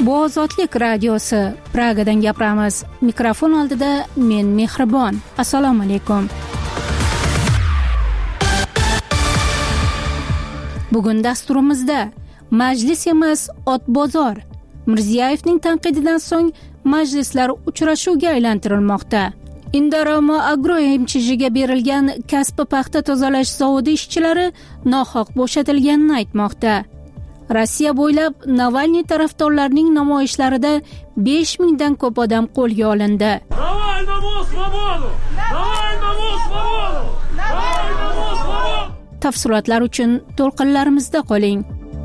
Bu Ozodlik radiosi. Pragadan gapiramiz. Mikrofon oldida men Mehribon. Assalomu alaykum. Bugun dasturimizda majlis emas, ot bozor. Mirziyoyevning tanqididan so'ng majlislar uchrashuvga aylantirilmoqda. Indorama Agro MCH'ga berilgan kasbi paxta tozalash zavodi ishchilari nohaq bo'shatilganini aytmoqda. Rossiya bo'ylab Navalniy tarafdorlarining namoyishlarida 5000 dan ko'p odam qo'lga olindi. Tafsilotlar uchun to'lqinlarimizda qoling.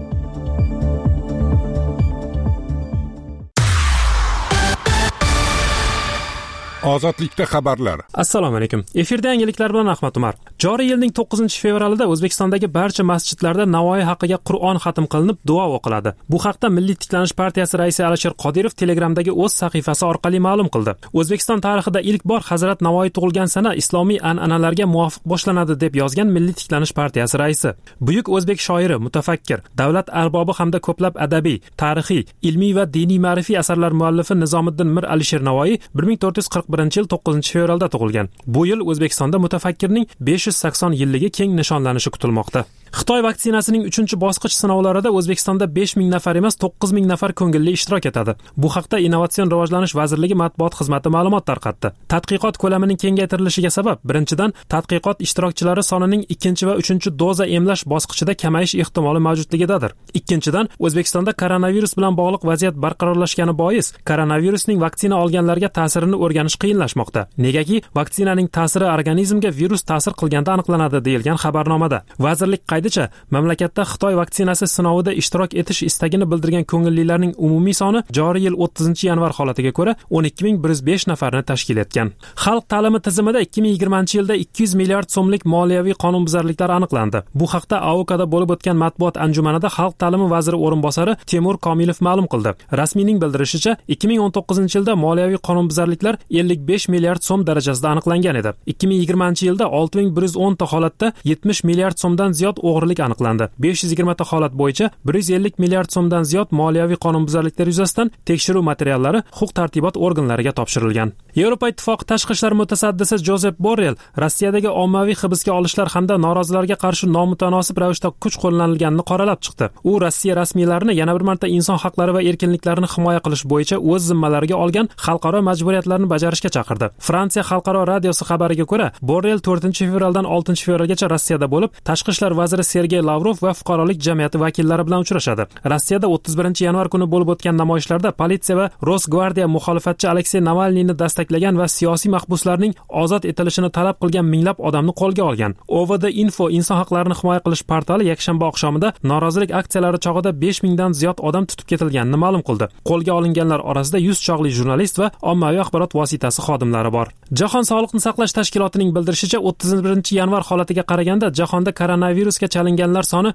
Ozodlikda xabarlar. Assalomu alaykum. Efirda yangiliklar bilan Ahmad Umar. Joriy yilning 9-fevralida O'zbekistondagi barcha masjidlarda Navoiy haqiga Qur'on xatm qilinib, duo o'qiladi. Bu haqda Milliy tiklanish partiyasi raisi Alisher Qodirov Telegramdagi o'z sahifasi orqali ma'lum qildi. O'zbekiston tarixida ilk bor Hazrat Navoiy tug'ilgan sana islomiy an'analarga muvofiq boshlanadi deb yozgan Milliy tiklanish partiyasi raisi. Buyuk o'zbek shoiri, mutafakkir, davlat arbobi hamda ko'plab adabiy, tarixiy, ilmiy va diniy ma'rifiy asarlar muallifi Nizomiddin Mir Alisher Navoiy 1441-yil 9-fevralda tug'ilgan. Bu yil O'zbekistonda mutafakkirning 580 yilligi keng nishonlanishi kutilmoqda. Xitoy vaksinasining 3-bosqich sinovlarida O'zbekistonda 5000 nafar emas, 9000 nafar ko'ngilli ishtirok etadi. Bu haqda Innovatsion rivojlanish vazirligi matbuot xizmati ma'lumot tarqatdi. Tadqiqot ko'lamining kengaytirilishiga sabab birinchidan, tadqiqot ishtirokchilari sonining 2 va 3-doza emlash bosqichida kamayish ehtimoli mavjudligidadir. Ikkinchidan, O'zbekistonda koronavirus bilan bog'liq vaziyat barqarorlashgani bois, koronavirusning vaksina olganlarga ta'sirini o'rganish qiyinlashmoqda. Negaki, vaksinaning ta'siri organizmga virus ta'sir qilganda aniqlanadi deyilgan xabarnomada. Vazirlik qaydicha, mamlakatda Xitoy vaksinasi sinovida ishtirok etish istagini bildirgan ko'ngillilarning umumiy soni joriy yil 30-yanvar holatiga ko'ra 12105 nafarni tashkil etgan. Xalq ta'limi tizimida 2020-yilda 200 milliard so'mlik moliyaviy qonunbuzarliklar aniqlandi. Bu haqda AOKda bo'lib o'tgan matbuot anjumanida Xalq ta'limi vaziri o'rinbosari Temur Komilov ma'lum qildi. Rasmiyning bildirishicha, 2019-yilda moliyaviy qonunbuzarliklar 55 milliard so'm darajasida aniqlangan edi. 2020-yilda 6110 ta holatda 70 milliard so'mdan ziyod o'g'rilik aniqlandi. 520 ta holat bo'yicha 150 milliard so'mdan ziyod moliyaviy qonunbuzarliklar yuzasidan tekshiruv materiallari huquq-tartibot organlariga topshirilgan. Yevropa Ittifoqi tashqi ishlar mutasaddisi Josep Borrell Rossiyadagi ommaviy hibsga olishlar hamda norozilarga qarshi nomutanosib ravishda kuch qo'llanilganini qoralab chiqdi. U Rossiya rasmiylarini yana bir marta inson haqlari va erkinliklarini himoya qilish bo'yicha o'z zimmalariga olgan xalqaro majburiyatlarni bajarishga chaqirdi. Fransiya xalqaro radiosi xabariga ko'ra, Borrell 4-fevraldan 6-fevralgacha Rossiyada bo'lib, tashqi ishlar vaziri Sergey Lavrov va fuqarolik jamiyati vakillari bilan uchrashadi. Rossiyada 31-yanvar kuni bo'lib o'tgan namoyishlarda politsiya va Rosgvardiya muxolifatchi Aleksey Navalniyni dastaklagan va siyosiy mahbuslarning ozod etilishini talab qilgan minglab odamni qo'lga olgan. OVD Info inson haqlarini himoya qilish portali yakshanba oqshomida norozilik aksiyalari chog'ida 5000 dan ziyod odam tutib ketilganini ma'lum qildi. Qo'lga olinganlar orasida 100 chog'li jurnalist va ommaviy axborot vositasi xodimlari bor. Jahon sog'liqni saqlash tashkilotining bildirishicha, 31-yanvar holatiga qaraganda jahonda koronavirusga chalinganlar soni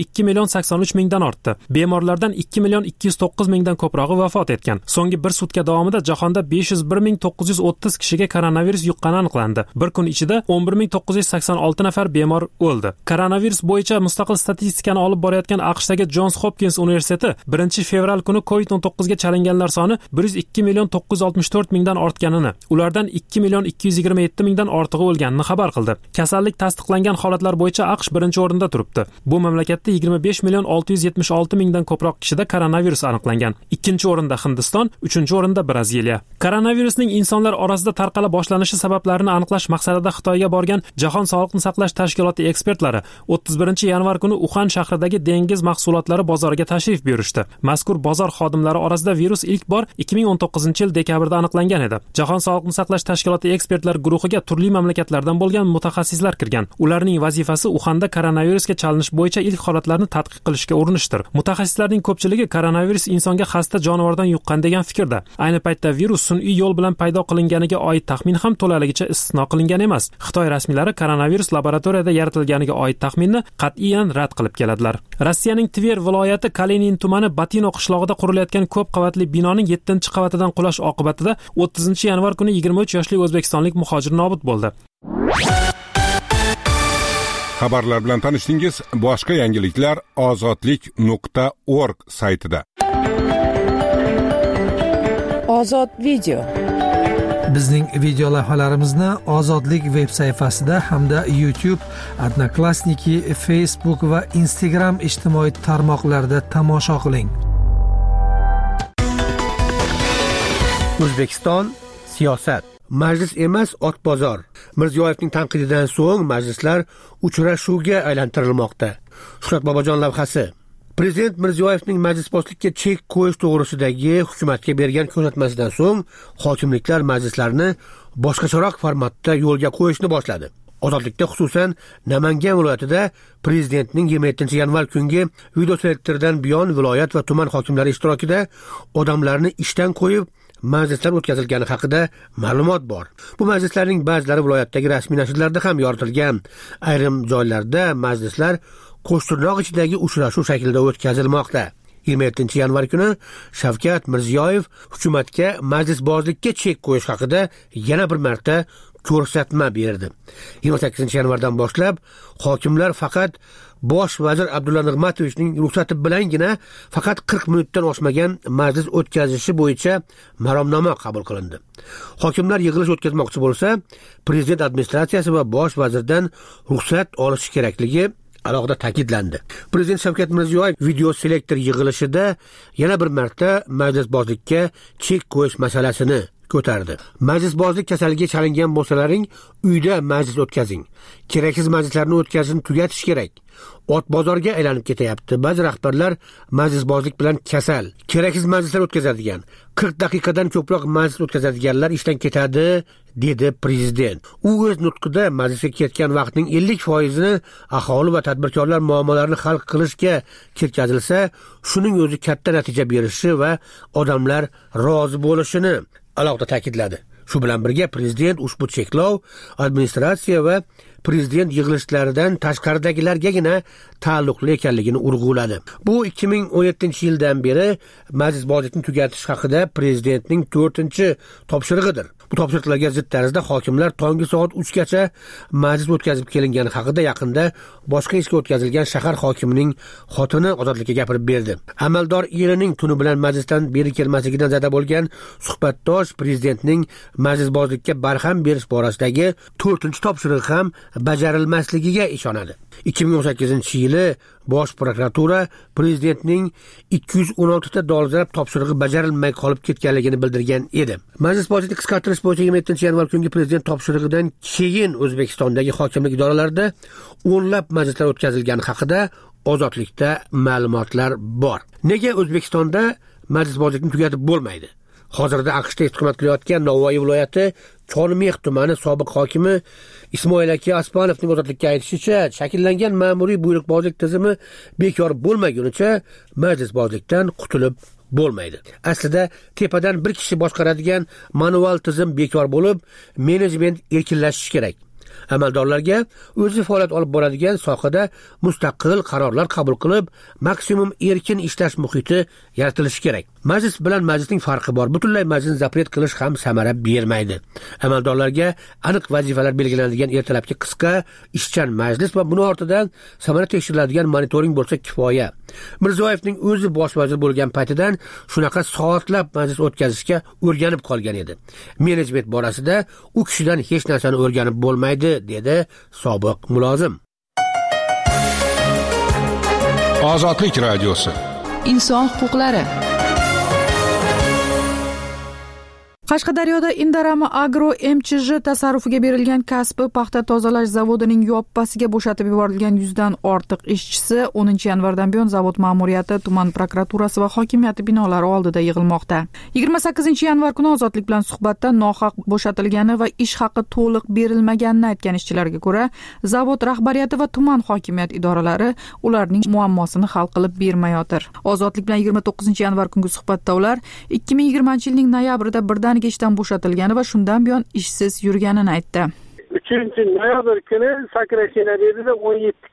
102,83 mingdan ortdi. Bemorlardan 2,209 mingdan ko'prog'i vafot etgan. So'nggi bir sutka davomida jahonda 501,930 kishiga koronavirus yuqqani aniqlandi. Bir kun ichida 11986 nafar bemor o'ldi. Koronavirus bo'yicha mustaqil statistikani olib borayotgan AQShdagi Johns Hopkins universiteti 1-fevral kuni COVID-19 ga chalinganlar soni 102,964 mingdan ortganini, ulardan 2,227 mingdan ortig'i o'lganini xabar qildi. Kasallik tasdiqlangan holatlar bo'yicha AQSh birinchi o'rinda turibdi. Bu mamlakatda 25,676 mingdan ko'proq kishida koronavirus aniqlangan. Ikkinchi o'rinda Hindiston, uchinchi o'rinda Braziliya. Koronavirusning insonlar orasida tarqala boshlanishi sabablarini aniqlash maqsadida Xitoyga borgan Jahon sog'liqni saqlash tashkiloti ekspertlari 31-yanvar kuni Uxan shahridagi dengiz mahsulotlari bozoriga tashrif buyurishdi. Mazkur bozor xodimlari orasida virus ilk bor 2019-yil dekabrda aniqlangan edi. Jahon sog'liqni saqlash tashkiloti ekspertlar guruhiga turli mamlakatlardan bo'lgan mutaxassislar kirgan. Ularning vazifasi Uxanda koronavirusga chalinish bo'yicha ilk holatlarni tadqiq qilishga urinishdir. Mutaxassislarning ko'pchiligi koronavirus insonga xasta jonivordan yuqqan degan fikrda. Ayni paytda virus sun'iy yo'l bilan paydo qilinganiga oid taxmin ham to'laligicha istisno qilingan emas. Xitoy rasmiylari koronavirus laboratoriyada yaratilganiga oid taxminni qat'iyan rad qilib keladilar. Rossiyaning Tver viloyati Kalenin tumani Batino qishlog'ida qurilayotgan ko'p qavatli binoning 7-qavatidan qulash oqibatida 30-yanvar kuni 23 yoshli o'zbekistonlik muhojir nobud bo'ldi. Xabarlar bilan tanishdingiz. Boshqa yangiliklar ozodlik.org saytida. Ozod video. Bizning video lavhalarimizni Ozodlik veb sayfasida hamda YouTube, Odnoklassniki, Facebook va Instagram ijtimoiy tarmoqlarida tomosha qiling. O'zbekiston siyosat. Majlis emas, ot bozor. Mirziyoyevning tanqididan so'ng majlislar uchrashuvga aylantirilmoqda. Shuhrat Bobojon lavhasi. Prezident Mirziyoyevning majlisbozlikka chek qo'yish to'g'risidagi hukumatga bergan ko'rsatmasidan so'ng hokimliklar majlislarni boshqacharoq formatda yo'lga qo'yishni boshladi. Ozodlikda, xususan Namangan viloyatida prezidentning 27-yanvar kungi videoselektordan buyon viloyat va tuman hokimlari ishtirokida odamlarni ishdan qo'yib majlislar o'tkazilgani haqida ma'lumot bor. Bu majlislarning ba'zilari viloyatdagi rasmiy nashrlarda ham yoritilgan. Ayrim joylarda majlislar qo'shtirnoq ichidagi uchrashuv shaklida o'tkazilmoqda. 27-yanvar kuni Shavkat Mirziyoyev hukumatga majlisbozlikka chek qo'yish haqida yana bir marta ko'rsatma berdi. 28-yanvardan boshlab hokimlar faqat Bosh vazir Abdulla Nig'matovichning ruxsati bilangina faqat 40 minutdan oshmagan majlis o'tkazishi bo'yicha maromnoma qabul qilindi. Hokimlar yig'ilish o'tkazmoqchi bo'lsa, prezident administratsiyasi va bosh vazirdan ruxsat olishi kerakligi alohida ta'kidlandi. Prezident Shavkat Mirziyoyev video selektor yig'ilishida yana bir marta majlisbozlikka chek qo'yish masalasini ko'tardi. Majlisbozlik kasaliga chalingan bo'lsalaring, uyda majlis o'tkazing. Keraksiz majlislarni o'tkazishni tugatish kerak. Ot bozorga aylanib ketyapti. Ba'zi rahbarlar majlisbozlik bilan kasal. Keraksiz majlislar o'tkazadigan, 40 daqiqadan ko'proq majlis o'tkazadiganlar ishdan ketadi, dedi prezident. U o'z nutqida majlisga ketgan vaqtning 50%ni aholi va tadbirkorlar muammolarini hal qilishga ketkazilsa, shuning o'zi katta natija berishi va odamlar rozi bo'lishini alohida ta'kidladi. Shu bilan birga prezident ushbu cheklov administratsiya va prezident yig'ilishlaridan tashqaridagilargagina taalluqli ekanligini urg'uladi. Bu 2017-yildan beri majlisbozlikni tugatish haqida prezidentning 4-topshirig'idir. Bu topshiriqlarga zid tarzda hokimlar tongi soat 3 gacha majlis o'tkazib kelingani haqida yaqinda boshqa ishga o'tkazilgan shahar hokimining xotini Ozodlikka gapirib berdi. Amaldor erining tuni bilan majlisdan beri kelmasligidan zada bo'lgan suhbatdosh prezidentning majlisbozlikka barham berish borasidagi 4-topshirig'i ham bajarilmasligiga ishonadi. 2018-yili Bosh prokuratura prezidentning 216 ta dolzarb topshirig'i bajarilmay qolib ketganligini bildirgan edi. Majlisbozlikni qisqartirish bo'yicha 27-yanvar kungi prezident topshirig'idan keyin O'zbekistondagi hokimlik idoralarida o'nlab majlislar o'tkazilgani haqida Ozodlikda ma'lumotlar bor. Nega O'zbekistonda majlisbozlikni tugatib bo'lmaydi? Hozirda AQShda istiqomat qilayotgan Navoiy viloyati Chormix tumani sobiq hokimi Ismoil aka Aspanovning Ozodlikka aytishicha, shakllangan ma'muriy buyruqbozlik tizimi bekor bo'lmagunicha majlisbozlikdan qutulib bo'lmaydi. Aslida tepadan bir kishi boshqaradigan manual tizim bekor bo'lib, menejment erkinlashishi kerak. Amaldorlarga o'zi faoliyat olib boradigan sohada mustaqil qarorlar qabul qilib, maksimum erkin ishlash muhiti yaratilishi kerak. Majlis bilan majlisning farqi bor. Butunlay majlisni zapret qilish ham samara bermaydi. Amaldorlarga aniq vazifalar belgilanadigan ertalabki qisqa ishchan majlis va buni ortidan samara tekshiriladigan monitoring bo'lsa kifoya. Mirziyoyevning o'zi bosh vazir bo'lgan paytidan shunaqa soatlab majlis o'tkazishga o'rganib qolgan edi. Menejment borasida u kishidan hech narsani o'rganib bo'lmaydi, dedi sobiq mulozim. Ozodlik radiosi. Inson huquqlari. Qashqadaryoda Indarama Agro MChJ tasarrufiga berilgan kasbi paxta tozalash zavodining yoppasiga bo'shatib yuborilgan 100 dan ortiq ishchisi 10-yanvardan buyon zavod ma'muriyati, tuman prokuraturasi va hokimiyati binolari oldida yig'ilmoqda. 28-yanvar kuni Ozodlik bilan suhbatda nohaq bo'shatilgani va ish haqi to'liq berilmaganini aytgan ishchilarga ko'ra, zavod rahbariyati va tuman hokimiyat idoralari ularning muammosini hal qilib bermayotir. Ozodlik bilan 29-yanvar kungi suhbatda ular 2020-yilning noyabrida birdan ishdan bo'shatilgani va shundan buyon ishsiz yurganini aytdi. 3-noyabr kuni sakrashina dedi-da 17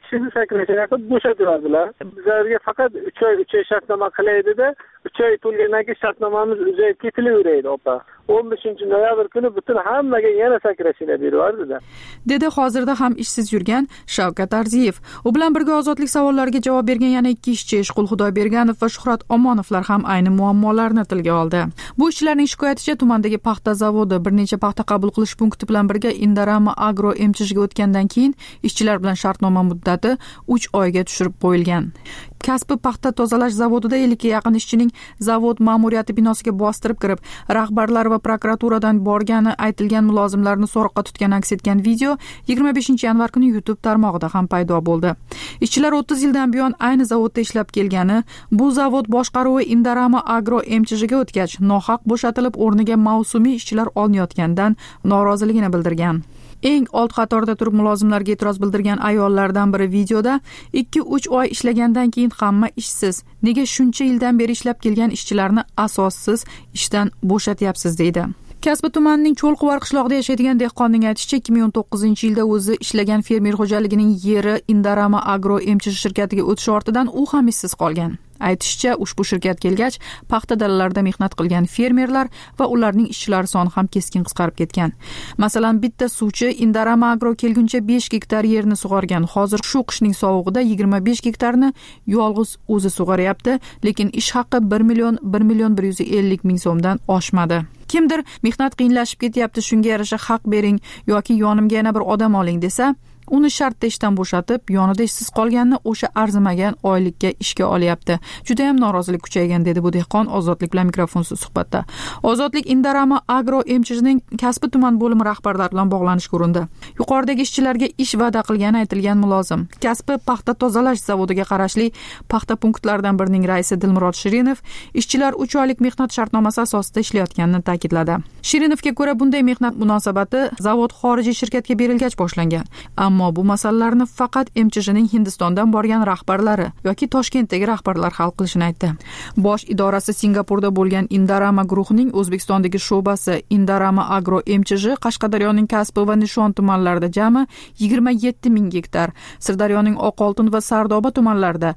kishini sakrashini qilib bo'shatiradilar. Bizlarga faqat 3 oy shartnoma qilaydi-da, 3 oy to'lgandan keyin shartnomamiz uzayib ketilaveradi, opa. 15-noyabr kuni butun hammaga yana sakrashini berib dedi hozirda ham ishsiz yurgan Shavkat Arziyev. U bilan birga ozodlik savollariga javob bergan yana 2 ishchi Ishqul Xudoyberganov va Shuhrat Omonovlar ham ayni muammolarni tilga oldi. Bu ishchilarning shikoyaticha tumandagi paxta zavodi bir necha paxta qabul qilish punkti bilan birga Indorama Agro MCHga o'tgandan keyin ishchilar bilan shartnoma muddati 3 oyga tushirib qo'yilgan. Kasbi paxta tozalash zavodida 50 ga yaqin ishchining zavod ma'muriyati binosiga bostirib kirib, rahbarlar va prokuraturadan borgani aytilgan mulozimlarni so'roqqa tutgan aks etgan video 25-yanvar kuni YouTube tarmog'ida ham paydo bo'ldi. Ishchilar 30 yildan buyon ayni zavodda ishlab kelgani, bu zavod boshqaruvi Indorama Agro MCHga o'tgach, nohaq bo'shatilib o'rniga mavsumiy ishchilar olinayotganidan noroziligini bildirgan. Eng old qatorda turib mulozimlarga e'tiroz bildirgan ayollardan biri videoda 2-3 oy ishlagandan keyin hamma ishsiz. Nega shuncha yildan beri ishlab kelgan ishchilarni asossiz ishdan bo'shatyapsiz deydi. Kasbi tumanining Cho'lquvar qishlog'ida yashaydigan dehqonning aytishicha, 2019-yilda o'zi ishlagan fermer xo'jaligining yeri Indorama Agro MCH shirkatiga o'tishi ortidan u ham ishsiz qolgan. Aytishicha, ushbu shirkat kelgach, paxta dalalarida mehnat qilgan fermerlar va ularning ishchilari soni ham keskin qisqarib ketgan. Masalan, bitta suvchi Indorama Agro kelguncha 5 gektar yerni sug'organ. Hozir shu qishning sovug'ida 25 gektarni yolg'iz o'zi sug'oryapti, lekin ish haqi 1 million 150 ming so'mdan oshmadi. Kimdir mehnat qiyinlashib ketyapti, shunga yarasha haq bering yoki yonimga yana bir odam oling desa, uni shartda ishdan bo'shatib, yonida ishsiz qolganini o'sha arzimagan oylikka ishga olyapti. Juda ham norozilik kuchaygan, dedi bu dehqon Ozodlik bilan mikrofonsiz suhbatda. Ozodlik Indorama Agro MCHning kasbi tuman bo'limi rahbarlari bilan bog'lanishga urindi. Yuqoridagi ishchilarga ish va'da qilgani aytilgan mulozim kasbi paxta tozalash zavodiga qarashli paxta punktlaridan birining raisi Dilmurod Shirinov ishchilar 3 oylik mehnat shartnomasi asosida ishlayotganini ta'kidladi. Shirinovga ko'ra, bunday mehnat munosabati zavod xorijiy shirkatga berilgach boshlangan. Ammo bu masalalarni faqat MCHning Hindistondan borgan rahbarlari yoki Toshkentdagi rahbarlar hal qilishini aytdi. Bosh idorasi Singapurda bo'lgan Indorama guruhining O'zbekistondagi sho'basi Indorama Agro MCH Qashqadaryoning Kasbi va Nishon tumanlarida jami 27 ming gektar, Sirdaryoning Oqoltin va Sardoba tumanlarida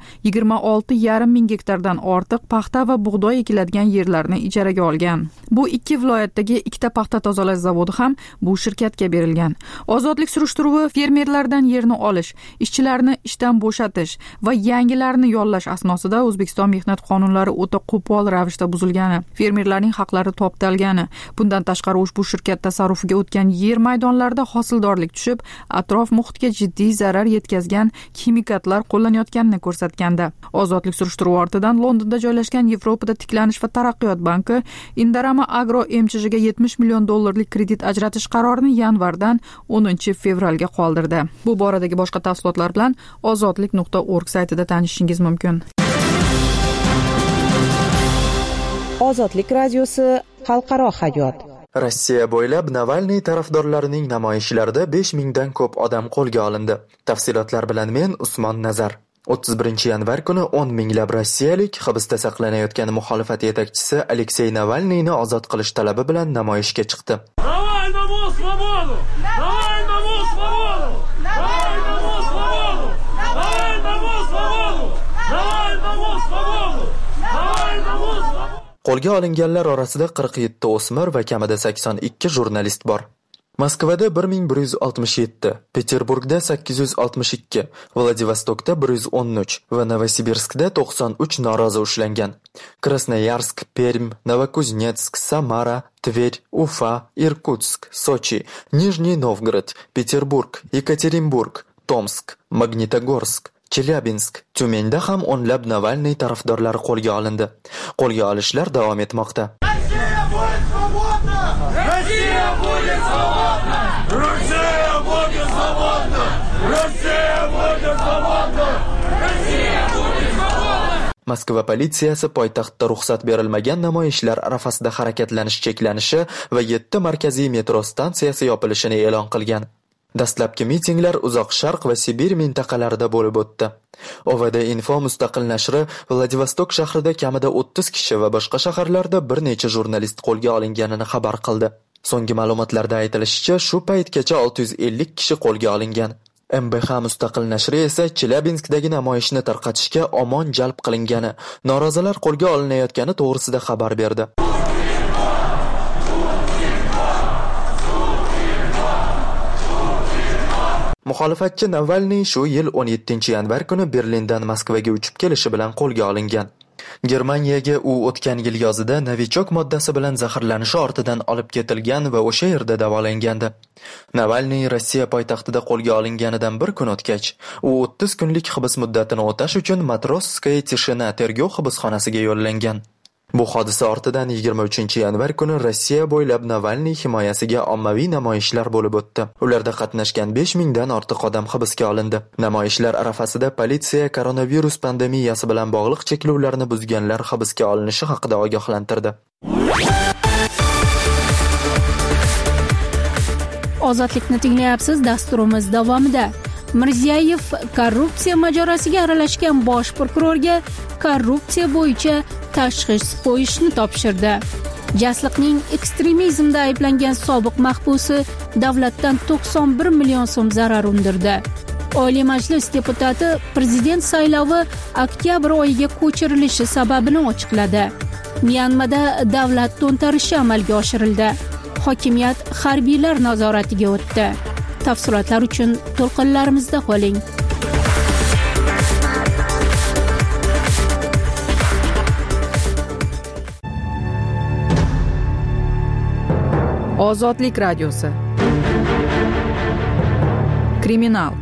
26,5 ming gektardan ortiq paxta va bug'doy ekiladigan yerlarni ijaraga olgan. Bu ikki viloyatdagi ikkita paxta tozalash zavodi ham bu shirkatga berilgan. Ozodlik surishtiruvi fermerlardan yerni olish, ishchilarni ishdan bo'shatish va yangilarni yollash asnosida O'zbekiston mehnat qonunlari o'ta qo'pol ravishda buzilgani, fermerlarning haqlari toptalgani, bundan tashqari ushbu shirkat tasarrufiga o'tgan yer maydonlarida hosildorlik tushib, atrof muhitga jiddiy zarar yetkazgan kimikatlar qo'llanayotganini ko'rsatganda. Ozodlik surishtiruvi ortidan Londonda joylashgan Yevropada tiklanish va taraqqiyot banki Indorama Agro MCHga 70 million dollarlik kredit ajratish qarorini yanvardan 10 fevralga qoldirdi. Bu boradagi boshqa tafsilotlar bilan ozodlik.org saytida tanishishingiz mumkin. Ozodlik radiosi xalqaro hayot. Rossiya bo'ylab Navalniy tarafdorlarining namoyishlarida 5000 dan ko'p odam qo'lga olindi. Tafsilotlar bilan men Usmon Nazar. 31-yanvar kuni 10 minglab rossiyalik hibsda saqlanayotgan muxolifat yetakchisi Aleksey Navalniyni ozod qilish talabi bilan namoyishga chiqdi. Qo'lga olinganlar orasida 47 o'smir va kamida 82 jurnalist bor. Moskvada 1167, Peterburgda 862, Vladivostokda 113 va Novosibirskda 93 norozi ushlangan. Krasnoyarsk, Perm, Novokuznetsk, Samara, Tver, Ufa, Irkutsk, Sochi, Nijniy Novgorod, Peterburg, Yekaterinburg, Tomsk, Magnitogorsk, Chelyabinsk, Tyumenda ham o'nlab Navalniy tarafdorlari qo'lga olindi. Qo'lga olishlar davom etmoqda. Moskva politsiyasi poytaxtda ruxsat berilmagan namoyishlar arafasida harakatlanish cheklanishi va 7 markaziy metro stansiyasi yopilishini e'lon qilgan. Dastlabki mitinglar Uzoq Sharq va Sibir mintaqalarida bo'lib o'tdi. OVD Info mustaqil nashri Vladivostok shahrida kamida 30 kishi va boshqa shaharlarda bir necha jurnalist qo'lga olinganini xabar qildi. So'nggi ma'lumotlarda aytilishicha, shu paytgacha 650 kishi qo'lga olingan. MBH mustaqil nashri esa Chelyabinskdagi namoyishni tarqatishga omon jalb qilingani, norozilar qo'lga olinayotgani to'g'risida xabar berdi. Muxolifatchi Navalniy shu yil 17-yanvar kuni Berlindan Moskvaga uchib kelishi bilan qo'lga olingan. Germaniyaga u o'tgan yil yozida novichok moddasi bilan zaharlanishi ortidan olib ketilgan va o'sha yerda davolangandi. Navalniy Rossiya poytaxtida qo'lga olinganidan bir kun o'tgach, u 30 kunlik hibs muddatini o'tash uchun Matrosskaya Tishina tergov hibsxonasiga yo'llangan. Bu hodisa ortidan 23-yanvar kuni Rossiya bo'ylab Navalniy himoyasiga ommaviy namoyishlar bo'lib o'tdi. Ularda qatnashgan 5000 dan ortiq odam hibsga olindi. Namoyishlar arafasida politsiya koronavirus pandemiyasi bilan bog'liq cheklovlarni buzganlar hibsga olinishi haqida ogohlantirdi. Ozodlikni tinglayapsiz. Dasturimiz davomida Mirziyoyev korrupsiya mojarosiga aralashgan bosh prokurorga korrupsiya bo'yicha tashxis qo'yishni topshirdi. Jasliqning ekstremizmda ayblangan sobiq mahbusi davlatdan 91 million so'm zarar undirdi. Oliy Majlis deputati prezident saylovi oktyabr oyiga ko'chirilishi sababini ochiqladi. Myanmada davlat to'ntarishi amalga oshirildi. Hokimiyat harbiylar nazoratiga o'tdi. Tafsilotlar uchun to'lqinlarimizda qoling. Ozodlik radiosi. Kriminal.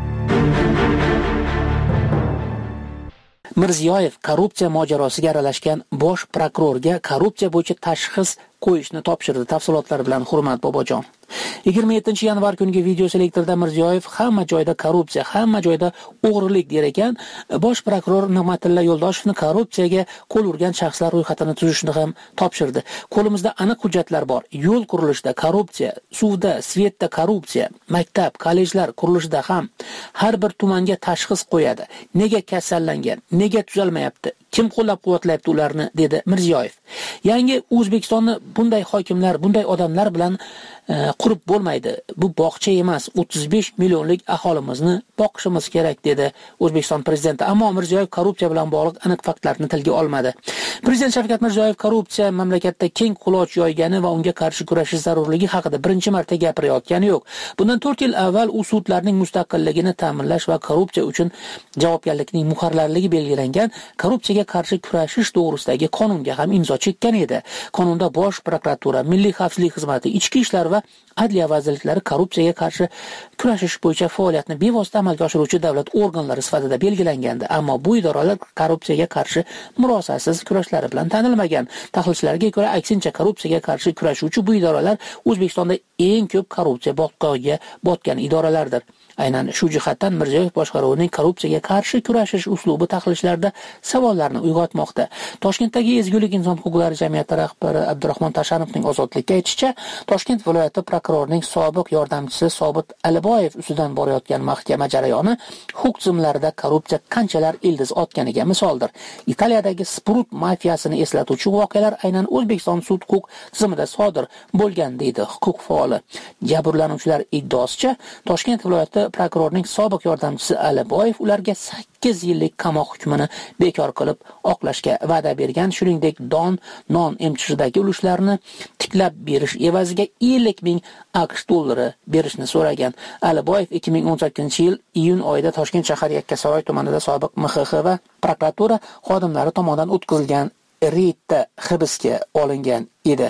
Mirziyoyev korrupsiya mojarosiga aralashgan bosh prokurorga korrupsiya bo'yicha tashxis qo'yishni topshirdi. Tafsilotlar bilan Hurmat Bobojon. 27-yanvar kungi videoselektorda Mirziyoyev hamma joyda korrupsiya, hamma joyda o'g'rilik der ekan, bosh prokuror Nig'matilla Yo'ldoshevni korrupsiyaga qo'l urgan shaxslar ro'yxatini tuzishni ham topshirdi. Qo'limizda aniq hujjatlar bor. Yo'l qurilishida korrupsiya, suvda, svetda korrupsiya, maktab, kollejlar qurilishida ham har bir tumanga tashxis qo'yadi. Nega kasallangan, nega tuzalmayapti, kim qo'llab-quvvatlayapti ularni, dedi Mirziyoyev. Yangi O'zbekistonni bunday hokimlar, bunday odamlar bilan qurib bo'lmaydi. Bu bog'cha emas, 35 millionlik aholimizni boqishimiz kerak, dedi O'zbekiston prezidenti. Ammo Mirziyoyev korrupsiya bilan bog'liq aniq faktlarni tilga olmadi. Prezident Shavkat Mirziyoyev korrupsiya mamlakatda keng quloch yoygani va unga qarshi kurashish zarurligi haqida birinchi marta gapirayotgani yo'q. Bundan 4 yil avval u sudlarning mustaqilligini ta'minlash va korrupsiya uchun javobgarlikning muqarrarligi belgilangan korrupsiyaga qarshi kurashish to'g'risidagi qonunga ham imzo chekkan edi. Qonunda bosh prokuratura, Milliy xavfsizlik xizmati, ichki ishlar va adliya vazirliklari korrupsiyaga qarshi kurashish bo'yicha faoliyatni bevosita amalga oshiruvchi davlat organlari sifatida belgilangandi. Ammo bu idoralar korrupsiyaga qarshi murosasiz kurashlari bilan tanilmagan. Tahlilchilarga ko'ra, aksincha korrupsiyaga qarshi kurashuvchi bu idoralar O'zbekistonda eng ko'p korrupsiya botqog'iga botgan idoralardir. Aynan shu jihatdan Mirziyoyev boshqaruvining korrupsiyaga qarshi kurashish uslubi tahlilchilarda savollarni uyg'otmoqda. Toshkentdagi Ezgulik inson huquqlari jamiyati rahbari Abdurahmon Tashanovning Ozodlikka aytishicha, Toshkent viloyati prokurorining sobiq yordamchisi Sobit Aliboyev ustidan borayotgan mahkama jarayoni huquq tizimlarida korrupsiya qanchalar ildiz otganiga misoldir. Italiyadagi Sprut mafiyasini eslatuvchi voqealar aynan O'zbekiston sud huquq tizimida sodir bo'lgan, deydi huquq faoli. Jabrlanuvchilar iddaosicha, Toshkent viloyati prokurorining sobiq yordamchisi Aliboyev ularga 8 yillik qamoq hukmini bekor qilib oqlashga va'da bergan, shuningdek non emchishidagi ulushlarni tiklab berish evaziga 50 ming AQSh dollari berishni so'ragan. Aliboyev 2018-yil iyun oyida Toshkent shahar Yakkasaroy tumanida sobiq MXX va prokuratura xodimlari tomonidan o'tkazilgan reydda hibsga olingan edi.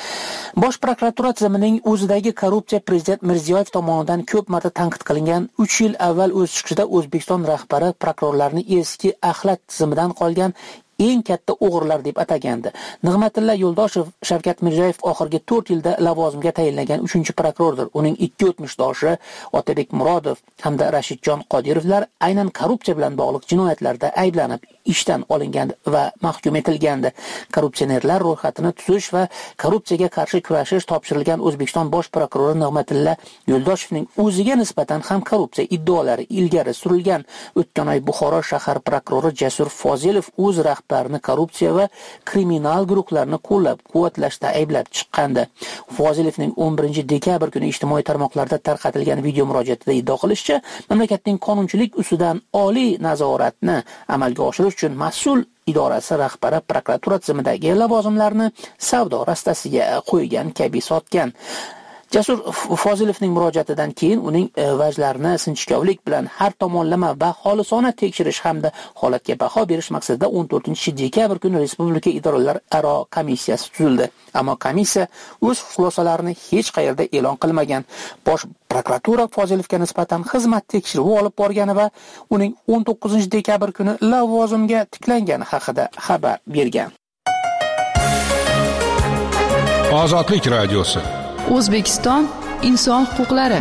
Bosh prokuratura tizimining o'zidagi korrupsiya prezident Mirziyoyev tomonidan ko'p marta tanqid qilingan 3 yil avval o'z chiqishida O'zbekiston rahbari prokurorlarni eski axlat tizimidan qolgan eng katta o'g'rilar deb atagandi. Nig'matilla Yo'ldoshev Shavkat Mirziyoyev oxirgi 4 yilda lavozimga tayinlangan 3-prokurordir. Uning 2 o'tmishdoshi Otabek Murodov hamda Rashidjon Qodirovlar aynan korrupsiya bilan bog'liq jinoyatlarda ayblanib ishdan olingandi va mahkum etilgandi. Korrupsionerlar ro'yxatini tuzish va korrupsiyaga qarshi kurashish topshirilgan O'zbekiston bosh prokurori Nig'matilla Yo'ldoshevning o'ziga nisbatan ham korrupsiya iddaolari ilgari surilgan. O'tgan oy Buxoro shahar prokurori Jasur Fozilov o'z rahbarini korrupsiya va kriminal guruhlarni qo'llab-quvvatlashda ayblab chiqqandi. Fozilovning 11 dekabr kuni ijtimoiy tarmoqlarda tarqatilgan video murojaatida iddio qilishicha, mamlakatning qonunchilik ustidan oliy nazoratni amalga oshirish uchun mas'ul idorasi rahbari prokuratura tizimidagi lavozimlarni savdo rastasiga qo'ygan kabi sotgan. Jasur Fozilovning murojaatidan keyin uning vajlarini sinchkovlik bilan har tomonlama va xolisona tekshirish hamda holatga baho berish maqsadida 14-dekabr kuni Respublika idoralararo komissiyasi tuzildi. Ammo komissiya o'z xulosalarini hech qayerda e'lon qilmagan. Bosh prokuratura Fozilovga nisbatan xizmat tekshiruvi olib borgani va uning 19-dekabr kuni lavozimga tiklangani haqida xabar bergan. Ozodlik radiosi. O'zbekiston inson huquqlari.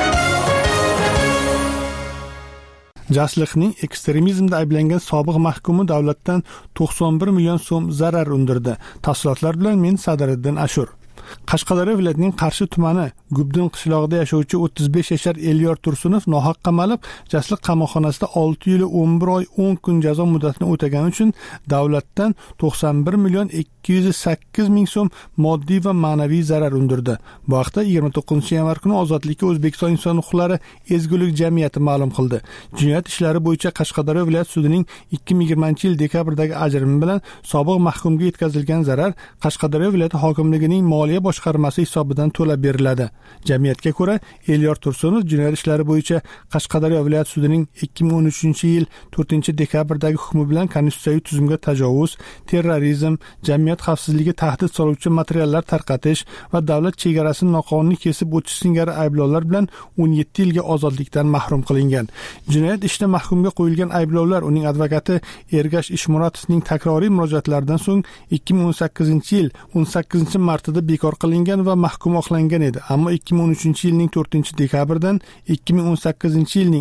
Jasliqning ekstremizmda ayblangan sobiq mahkumi davlatdan 91 million so'm zarar undirdi. Tafsilotlar bilan men Sadiriddin Ashur. Qashqadaryo viloyatining Qarshi tumani Gubdin qishlog'ida yashovchi 35 yashar Elyor Tursunov nohaq qamalib, Jasliq qamoqxonasida 6 yil 11 oy 10 kun jazo muddatini o'tagani uchun davlatdan 91 million 208 ming so'm moddiy va ma'naviy zarar undirdi. Bu haqda 29-yanvar kuni Ozodlikka O'zbekiston inson huquqlari ezgulik jamiyati ma'lum qildi. Jinoyat ishlari bo'yicha Qashqadaryo viloyat sudining 2020-yil dekabrdagi ajrimi bilan sobiq mahkumga yetkazilgan zarar Qashqadaryo viloyati hokimligining moliya boshqarmasi hisobidan to'lab beriladi. Jamiyatga ko'ra, Elyor Tursunov jinoyat ishlari bo'yicha Qashqadaryo viloyat sudining 2013-yil 4-dekabrdagi hukmi bilan konstitutsiyaviy tuzumga tajovuz, terrorizm, jamiyat xavfsizligiga tahdid soluvchi materiallar tarqatish va davlat chegarasini noqonuniy kesib o'tish singari ayblovlar bilan 17 yilga ozodlikdan mahrum qilingan. Jinoyat ishida mahkumga qo'yilgan ayblovlar uning advokati Ergash Ishmuratovning takroriy murojaatlaridan so'ng 2018-yil 18-martida bekor qilingan va mahkum oqlangan edi. Ammo 2013-yilning 4-dekabrdan 2018-yilning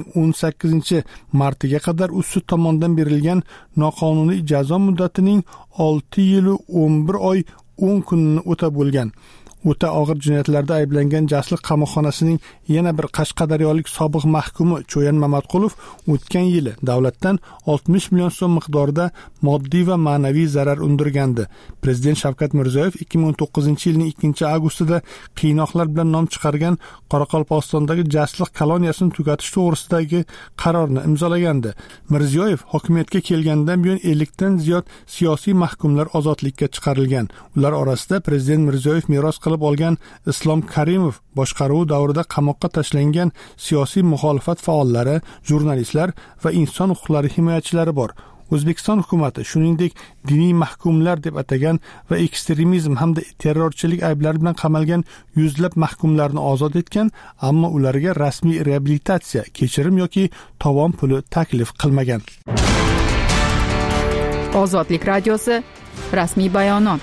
18-martiga qadar sud tomonidan berilgan noqonuniy jazo muddatining 6 yil 11 oy 10 kunini o'tab bo'lgan. O'ta og'ir jinoyatlarda ayblangan Jasliq qamoqxonasining yana bir qashqadaryolik sobiq mahkumi Cho'yan Mamatqulov o'tgan yili davlatdan 60 million so'm miqdorida moddiy va ma'naviy zarar undirgandi. Prezident Shavkat Mirziyoyev 2019-yilning 2-avgustida qiynoqlar bilan nom chiqargan Qoraqalpog'istondagi Jasliq koloniyasini tugatish to'g'risidagi qarorni imzolagandi. Mirziyoyev hokimiyatga kelgandan buyon 50 dan ziyod siyosiy mahkumlar ozodlikka chiqarilgan. Ular orasida Prezident Mirziyoyev meros qilib olgan Islom Karimov boshqaruvi davrida qamoqqa tashlangan siyosiy muxolifat faollari, jurnalistlar va inson huquqlari himoyachilari bor. O'zbekiston hukumatı shuningdek diniy mahkumlar deb atagan va ekstremizm hamda terrorchilik ayblari bilan qamalgan yuzlab mahkumlarni ozod etgan, ammo ularga rasmiy reabilitatsiya, kechirim yoki tovon puli taklif qilmagan. Ozodlik radiosi rasmiy bayonot.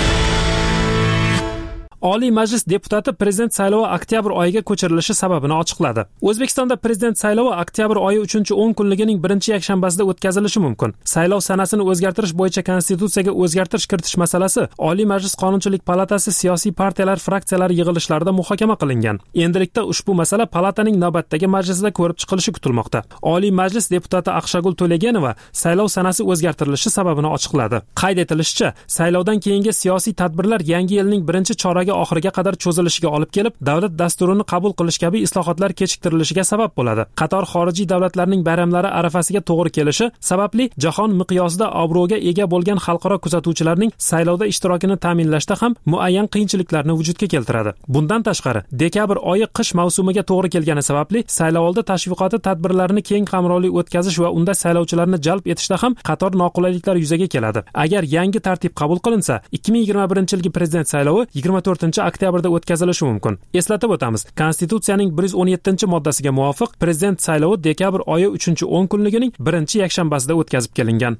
Oliy Majlis deputati prezident saylovi oktyabr oyiga ko'chirilishi sababini ochiqladi. O'zbekistonda prezident saylovi oktyabr oyi 3-10 kunligining 1-yakshanbasida o'tkazilishi mumkin. Saylov sanasini o'zgartirish bo'yicha konstitutsiyaga o'zgartirish kiritish masalasi Oliy Majlis Qonunchilik palatasi siyosiy partiyalar fraksiyalari yig'ilishlarida muhokama qilingan. Endilikda ushbu masala palataning navbatdagi majlisida ko'rib chiqilishi kutilmoqda. Oliy Majlis deputati Aqshagul To'laganova saylov sanasi o'zgartirilishi sababini ochiqladi. Qayd etilishicha, saylovdan keyingi siyosiy tadbirlar yangi yilning 1-choragiga oxiriga qadar cho'zilishiga olib kelib, davlat dasturini qabul qilish kabi islohotlar kechiktirilishiga sabab bo'ladi. Qator xorijiy davlatlarning bayramlari arafasiga to'g'ri kelishi sababli jahon miqyosida obro'ga ega bo'lgan xalqaro kuzatuvchilarning saylovda ishtirokini ta'minlashda ham muayyan qiyinchiliklarni vujudga keltiradi. Bundan tashqari, dekabr oyi qish mavsumiga to'g'ri kelgani sababli saylovoldi tashviqoti tadbirlarini keng qamrovli o'tkazish va unda saylovchilarni jalb etishda ham qator noqulayliklar yuzaga keladi. Agar yangi tartib qabul qilinsa, 2021-yilgi prezident saylovi 24-oktyabrda o'tkazilishi mumkin. Eslatib o'tamiz, Konstitutsiyaning 117-moddasiga muvofiq prezident saylovi dekabr oyi 3-10 kunligining 1-yakshanbasida o'tkazib kelingan.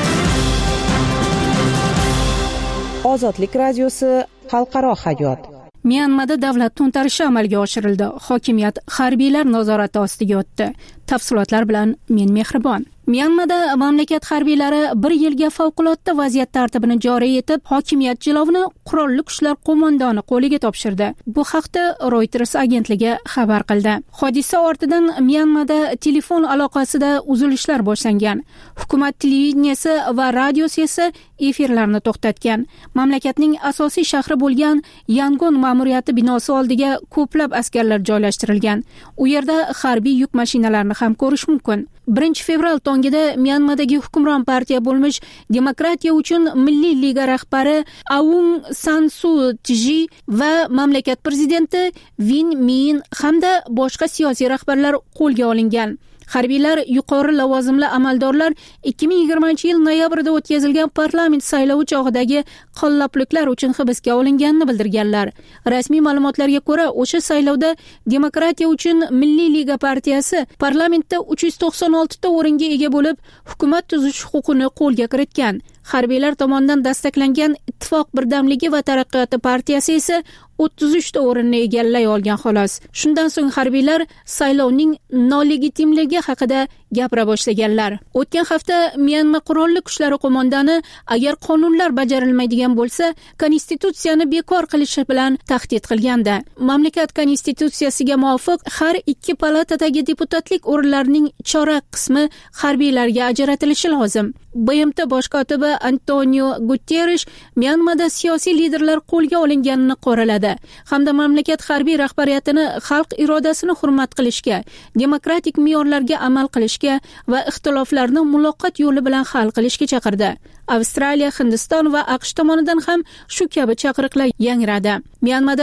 Ozodlik radiosi xalqaro hayot. Myanmada davlat to'ntarishi amalga oshirildi. Hokimiyat harbiylar nazorati ostiga o'tdi. Tafsilotlar bilan men Mehribon. Myanmada mamlakat harbiylari 1 yilga favqulodda vaziyat tartibini joriy etib, hokimiyat jilovini qurolli kuchlar qo'mondoni qo'liga topshirdi. Bu haqda Reuters agentligi xabar qildi. Hodisa ortidan Myanmada telefon aloqasida uzilishlar boshlangan. Hukumat televideniyasi va radiosi esa efirlarni to'xtatgan. Mamlakatning asosiy shahri bo'lgan Yangon ma'muriyati binosi oldiga ko'plab askarlar joylashtirilgan. U yerda harbiy yuk mashinalarini ham ko'rish mumkin. 1 fevral tongida Myanmadagi hukmron partiya bo'lmish Demokratiya uchun Milliy liga rahbari Aung San Suu Kyi va mamlakat prezidenti Win Myint hamda boshqa siyosiy rahbarlar qo'lga olingan. Harbiylar yuqori lavozimli amaldorlar 2020-yil noyabrida o'tkazilgan parlament saylovi chog'idagi qo'llabliklar uchun hibsga olinganini bildirganlar. Rasmiy ma'lumotlarga ko'ra, o'sha saylovda Demokratiya uchun Milliy liga partiyasi parlamentda 396 ta o'ringa ega bo'lib, hukumat tuzish huquqini qo'lga kiritgan. Harbiylar tomonidan dastaklangan Ittifoq birdamligi va taraqqiyoti partiyasi esa 33 ta o'rinni egallay olgan xolos. Shundan so'ng harbiylar saylovning nolegitimligi haqida gapira boshlaganlar. O'tgan hafta Myanma qurolli kuchlari qo'mondoni agar qonunlar bajarilmaydigan bo'lsa, konstitutsiyani bekor qilishi bilan tahdid qilgandi. Mamlakat konstitutsiyasiga muvofiq har 2 palatadagi deputatlik o'rinlarining chorak qismi harbiylarga ajratilishi lozim. BMT bosh kotibi Antonio Guterres Myanmada siyosiy liderlar qo'lga olinganini qoraladi hamda mamlakat harbiy rahbariyatini xalq irodasini hurmat qilishga, demokratik me'yorlarga amal qilishga va ixtiloflarni muloqot yo'li bilan hal qilishga chaqirdi. Avstraliya, Hindiston va AQSh tomonidan ham shu kabi chaqiriqlar yangradi. Myanmada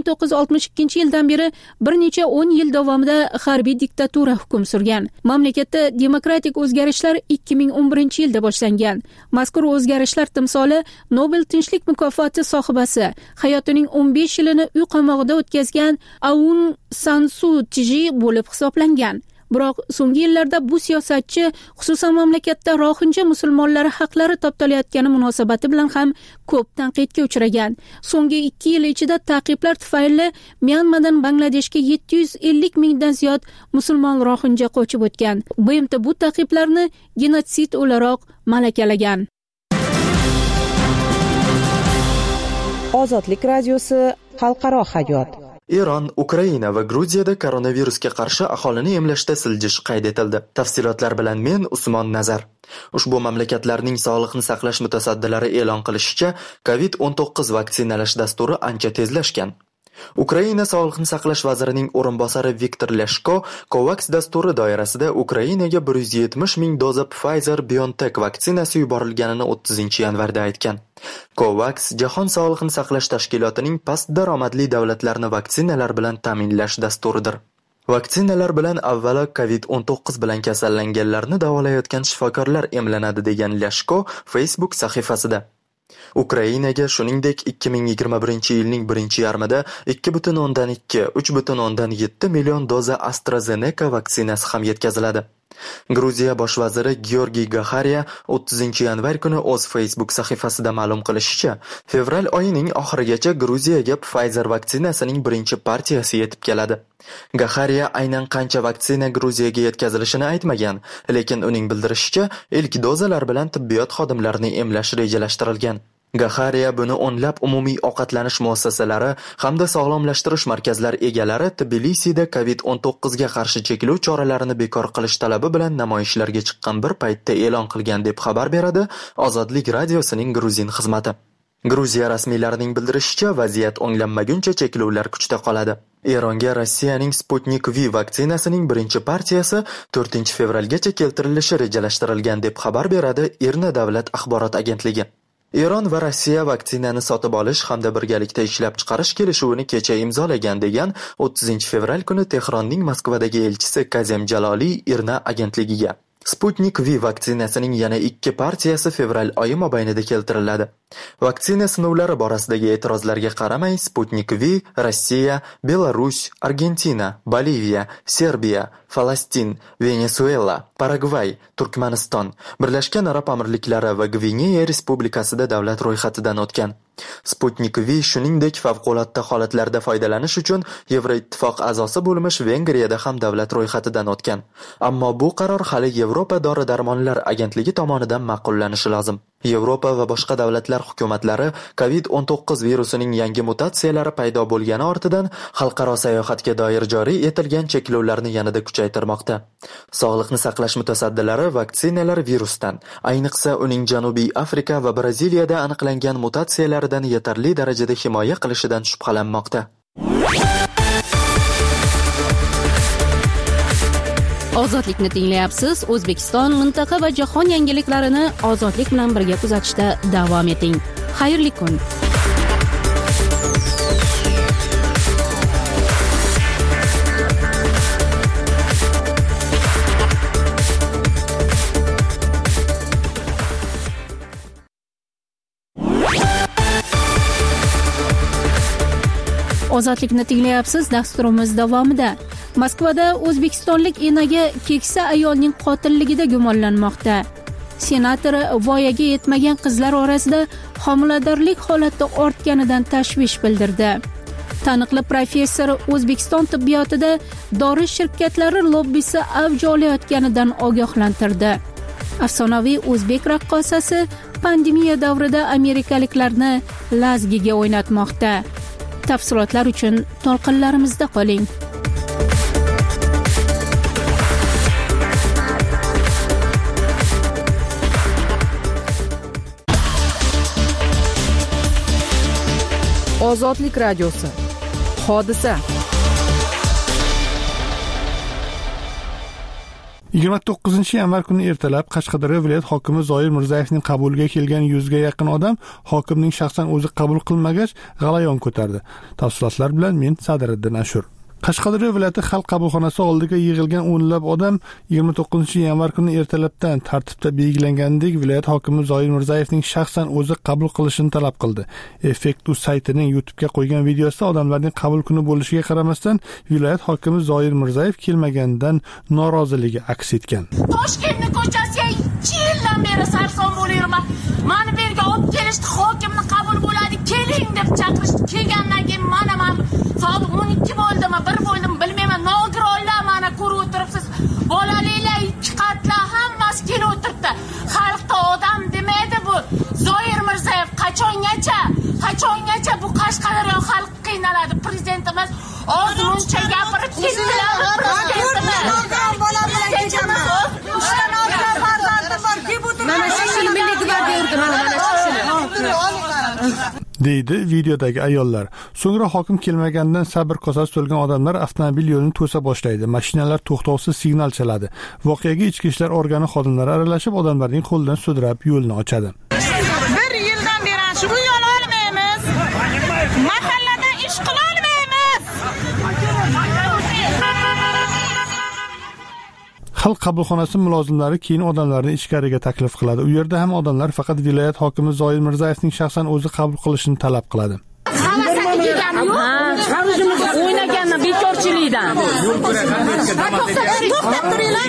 1962-yildan beri bir necha 10 yil davomida harbiy diktatura hukm surgan. Mamlakatda demokratik o'zgarishlar 2011-yilda boshlangan. Mazkur o'zgarishlar timsoli Nobel tinchlik mukofoti sohibasi, hayotining 15 yilini uy qamoqida o'tkazgan Aung San Suu Kyi bo'lib hisoblangan. Biroq so'nggi yillarda bu siyosatchi xususan mamlakatda rohinja musulmonlari haqlari toptalayotgani munosabati bilan ham ko'p tanqidga uchragan. So'nggi 2 yil ichida ta'qiblar tufayli Myanmadan Bangladeshga 750 mingdan ziyod musulmon rohinja qochib o'tgan. BMT bu ta'qiblarni genotsid o'laroq malakalagan. Ozodlik radiosi xalqaro hayot. Eron, Ukraina va Gruziyada koronavirusga qarshi aholini emlashda siljish qayd etildi. Tafsilotlar bilan men Usmon Nazar. Ushbu mamlakatlarning sog'liqni saqlash mutasaddilari e'lon qilishicha, COVID-19 vaksinalash dasturi ancha tezlashgan. Ukraina sog'liqni saqlash vazirining o'rinbosari Viktor Leshko COVAX dasturi doirasida Ukrainaga 170 ming doza Pfizer-BioNTech vaksinasi yuborilganini 30-yanvarda aytgan. COVAX Jahon sog'liqni saqlash tashkilotining past daromadli davlatlarni vaksinalar bilan ta'minlash dasturidir. Vaksinalar bilan avvalo COVID-19 bilan kasallanganlarni davolayotgan shifokorlar emlanadi degan Leshko Facebook sahifasida. Ukrainaga shuningdek 2021-yilning birinchi yarmida 2,2-3,7 million doza AstraZeneca vaksinasi ham yetkaziladi. Gruziya bosh vaziri Georgiy Gaxariya 30-yanvar kuni o'z Facebook sahifasida ma'lum qilishicha, fevral oyining oxirigacha Gruziyaga Pfizer vaksinasining birinchi partiyasi yetib keladi. Gaxariya aynan qancha vaksina Gruziyaga yetkazilishini aytmagan, lekin uning bildirishicha, ilk dozalar bilan tibbiyot xodimlarini emlash rejalashtirilgan. Gaxariya buni o'nlab umumiy ovqatlanish muassasalari hamda sog'lomlashtirish markazlari egalari Tbilisida COVID-19 ga qarshi cheklov choralarini bekor qilish talabi bilan namoyishlarga chiqqan bir paytda e'lon qilgan deb xabar beradi Ozodlik radiosining gruzin xizmati. Gruziya rasmiylarining bildirishicha, vaziyat o'nglanmaguncha cheklovlar kuchda qoladi. Eronga Rossiyaning Sputnik V vaksinasining birinchi partiyasi 4-fevralgacha keltirilishi rejalashtirilgan deb xabar beradi IRNA davlat axborot agentligi. Eron va Rossiya vaksinani sotib olish hamda birgalikda ishlab chiqarish kelishuvini kecha imzolagan degan 30-fevral kuni Tehronning Moskvadagi elchisi Kazem Jaloliy IRNA agentligiga. Sputnik V vaksinasining yana 2 partiyasi fevral oyi mobaynida keltiriladi. Vaksina sinovlari borasidagi e'tirozlarga qaramay, Sputnik V Rossiya, Belarus, Argentina, Boliviya, Serbiya, Falastin, Venezuela, Paragvay, Turkmaniston, Birlashgan Arab Amirliklari va Gvineya Respublikasida davlat ro'yxatidan o'tgan. Sputnik V shuningdek favqulodda holatlarda foydalanish uchun Yevroittifoq a'zosi bo'lmish Vengriyada ham davlat ro'yxatidan o'tgan. Ammo bu qaror hali Yevropa dori-darmonlar agentligi tomonidan ma'qullanishi lozim. Yevropa va boshqa davlatlar hukumatlari COVID-19 virusining yangi mutatsiyalari paydo bo'lgani ortidan xalqaro sayohatga doir joriy etilgan cheklovlarni yanada kuchaytirmoqda. Sog'liqni saqlash mutasaddilari vaksinalar virusdan, ayniqsa uning Janubiy Afrika va Braziliyada aniqlangan mutatsiyalardan yetarli darajada himoya qilishidan shubhalanmoqda. Ozodlikni tinglayapsiz. O'zbekiston, mintaqa va jahon yangiliklarini ozodlik bilan birga kuzatishda davom eting. Xayrli kun. Ozodlikni tinglayapsiz. Dasturimiz davomida Moskvada o'zbekistonlik enaga keksa ayolning qotilligida gumonlanmoqda. Senator voyaga yetmagan qizlar orasida homiladorlik holati ortganidan tashvish bildirdi. Taniqli professor O'zbekiston tibbiyotida dori shirkatlari lobbisi avj olayotganidan ogohlantirdi. Afsonaviy o'zbek raqqosasi pandemiya davrida amerikaliklarni lazgiga o'ynatmoqda. Tafsilotlar uchun to'lqinlarimizda qoling. Ozodlik radiosi. Hodisa. 29-yanvar kuni ertalab Qashqadaryo viloyat hokimi Zoir Mirzayevning qabuliga kelgan 100 ga yaqin odam hokimning shaxsan o'zi qabul qilmagach g'alayon ko'tardi. Tafsilotlar bilan men Sadriddin Ashur. Qashqadaryo viloyati xalq qabulxonasi oldiga yig'ilgan o'nlab odam 29-yanvar kuni ertalabdan tartibda belgilanganidek viloyat hokimi Zoir Mirzayevning shaxsan o'zi qabul qilishini talab qildi. Effekt.uz saytining YouTube'ga qo'ygan videosida odamlarning qabul kuni bo'lishiga qaramasdan viloyat hokimi Zoir Mirzayev kelmaganidan noroziligi aks etgan. Toshkentning ko'chasiga 2 yildan beri sarson bo'layman. Mani bu yerga olib kelishdi, hokimni qabul bo'ladi, keling deb chaqirishdi. Kelgandan keyin mana soat 12 bo'ldimi, 1 bo'ldimi bilmayman. Nogironlar mana ko'rib o'tiribsiz. Bolaliklar 2 qatlar hammasi kelib o'tiribdi. Xalqda odam demaydi bu. Zoir Mirzayev qachongacha bu Qashqadaryo xalqi qiynaladi. Prezidentimiz ozmuncha gapirib ketdilar. deydi videodagi ayollar. So'ngra hokim kelmaganidan sabr kosasi to'lgan odamlar avtomobil yo'lini to'sa boshlaydi. Mashinalar to'xtovsiz signal chaladi. Voqeaga ichki ishlar organi xodimlari aralashib odamlarning qo'lidan sudrab yo'lni ochadi. 1 yildan beri shu yo'l olmaymiz. Mahallada ish qila olmaymiz. Xalq qabulxonasi mulozimlari keyin odamlarni ichkariga taklif qiladi. U yerda ham odamlar faqat viloyat hokimi Zoir Mirzayevning shaxsan o'zi qabul qilishini talab qiladi. O'ynaganni bekorchilikdan. To'xtab turinglar.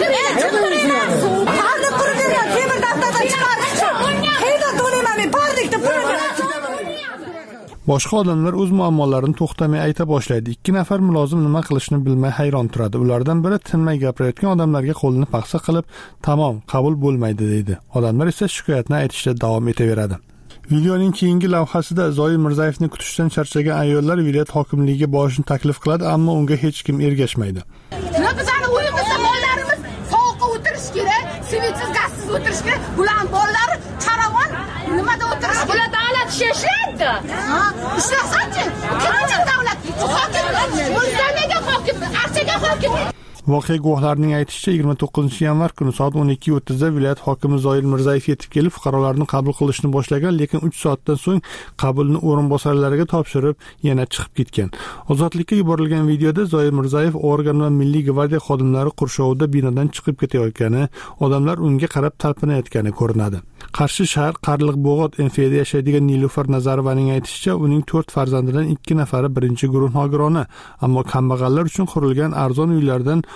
Boshqa odamlar o'z muammolarini to'xtamay ayta boshlaydi. 2 nafar mulozim nima qilishni bilmay hayron turadi. Ulardan biri tinmay gapirayotgan odamlarga qo'lini paxsa qilib, "Tamom, qabul bo'lmaydi" deydi. Odamlar esa shikoyatni aytishda davom etaveradi. Videoning keyingi lavhasida Zoir Mirzayevni kutishdan charchagan ayollar viloyat hokimligiga borishni taklif qiladi, ammo unga hech kim ergashmaydi. Bizani uyimizda bolalarimiz sovuqda o'tirish kerak, svitsiz gazsiz o'tirish kerak. Bular bolalar qaravon nimada o'tirish? Bular davlat ishlaydi. Ishlasanchi? Kimga davlat? Hokim, o'zlariga hokim, archaga hokim. Voqea guvohlarining aytishicha 29-yanvar kuni soat 12:30 da viloyat hokimi Zoir Mirzayev yetib kelib fuqarolarni qabul qilishni boshlagan, lekin 3 soatdan so'ng qabulni o'rinbosarlariga topshirib yana chiqib ketgan. Ozodlikka yuborilgan videoda Zoir Mirzayev organ va Milliy gvardiya xodimlari qurshovida binodan chiqib ketayotgani, odamlar unga qarab talpinayotgani ko'rinadi. Qarshi shahar Qarliqbog'ot MFda yashaydigan Nilufar Nazarovaning aytishicha, uning 4 farzandidan 2 nafari birinchi guruh nogironi, ammo kambag'allar uchun qurilgan arzon uylardan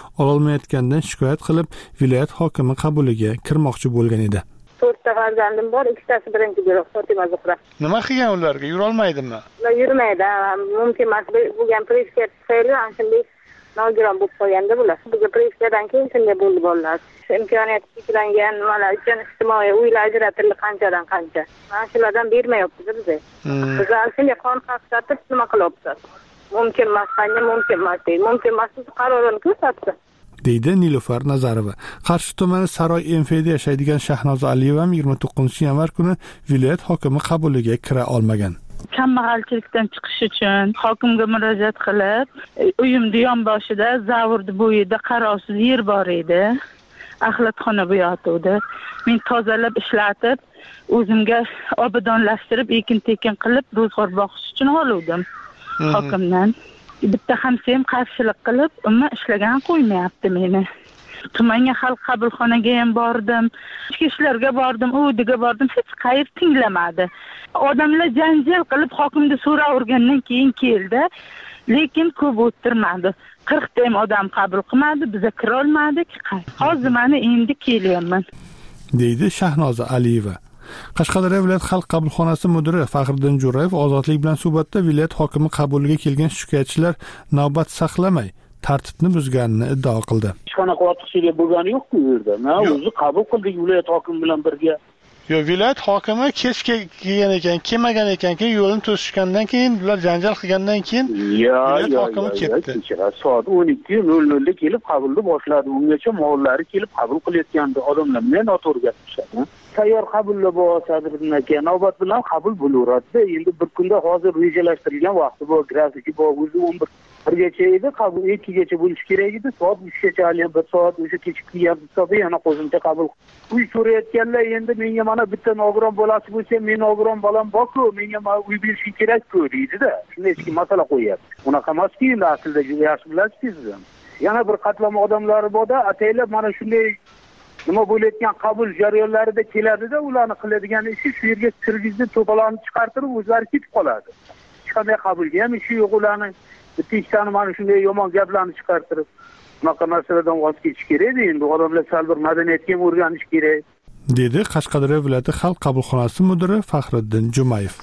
ololmayotganidan shikoyat qilib, viloyat hokimi qabuliga kirmoqchi bo'lgan edi. 4 ta farzandim bor, ikkitasi birinchi guruh, Fotima Zuhra. Nima qilgan ularga? Yura olmaydimi? Ular yurmaydi. Mumkin emas bo'lgan prinsip tufayli shunday nogiron bo'lib qolganda bular. Bizga prinsipdan keyin shunday bo'ldi bolalar. Imkoniyati cheklangan nimalar uchun ijtimoiy uylar ajratildi qanchadan qancha. Mana shulardan bermayapti bizga. Bizlar shunday qon qaqsatib nima qilyapmiz? Mumkin emas, qanday mumkin emas deydi. Mumkin emas qarorini ko'rsatdi. deydi Nilufar Nazarova. Qarshi tumani Saroy MFda yashaydigan Shahnoza Aliyeva 29-yanvar kuni viloyat hokimi qabuliga kira olmagan. Kambag'alchilikdan chiqish uchun hokimga murojaat qilib, uyimni yonboshida zavordi bo'yida qarovsiz yer bor edi. Axlatxona bu yoqda. Men tozalab ishlatib, o'zimga obodonlashtirib, ekin-tekin qilib, ro'zg'or boqish uchun oluvdim hokimdan. Bitta hamsam qarshilik qilib, umuman ishlagan qo'ymayapti meni. Tumanga xalq qabulxonaga ham bordim, ichki ishlarga bordim, udiga bordim, hech qayerda tinglamadi. Odamlar janjal qilib hokimda so'ravergandan keyin keldi, lekin ko'p o'tirmadi. 40 ta ham odam qabul qilmadi, biza kira olmadik. Hozir mana endi kelyapman, deydi Shahnoza Aliyeva. Qashqadaryo viloyat xalq qabulxonasi mudiri Faxriddin Jo'rayev ozodlik bilan suhbatda viloyat hokimi qabuliga kelgan shikoyatchilar navbat saqlamay tartibni buzganini iddao qildi. Hech qanaqa ortiqchilik bo'lgani yo'q-ku bu yerda. Men o'zi qabul qildik viloyat hokimi bilan birga. Viloyat hokimi kechga kelgan ekan, kelmagan ekan, keyin yo'lni to'sishgandan keyin, ular janjal qilgandan keyin viloyat hokimi ketdi. Soat 12:00 da kelib qabulni boshladi. Ungacha mollari kelib qabul qilayotgandi odamlar. Men noto'g'ri gapirishadi. Tayyor qabullar bor sadridan aka, navbat bilan qabul bo'laveradi. Endi bir kunda hozir rejalashtirilgan vaqti bor, grafiki bor, o'zi 11gacha edi, qabul 2gacha bo'lish kerak edi. Soat 3gacha hali bir soat o'sha kechikib hisobi yana qo'shimcha qabul. Uy so'rayotganlar endi menga mana bitta nogiron bolasi bo'lsa, men nogiron bolam bor-ku, menga uy berish kerak-ku deydi-da. Shunday eski masala qo'yapti. Unaqa emas-ku, endi aslida yaxshi bilasiz siz. Yana bir qatlama odamlari bor-da, ataylab mana shunday nima bo'layotgan qabul jarayonlarida keladi-da, ularni qiladigan ishi shu yerga kirgizib, to'polonni chiqartirib, o'zlari ketib qoladi. Hech qanday qabulga ham ishi yo'q ularni. Bitta ikkitani mana shunday yomon gaplarni chiqartirib, bunaqa narsalardan voz kechish kerak. Endi odamlar sal bir madaniyatga ham o'rganish kerak, dedi Qashqadaryo viloyati xalq qabulxonasi mudiri Faxriddin Jumayev.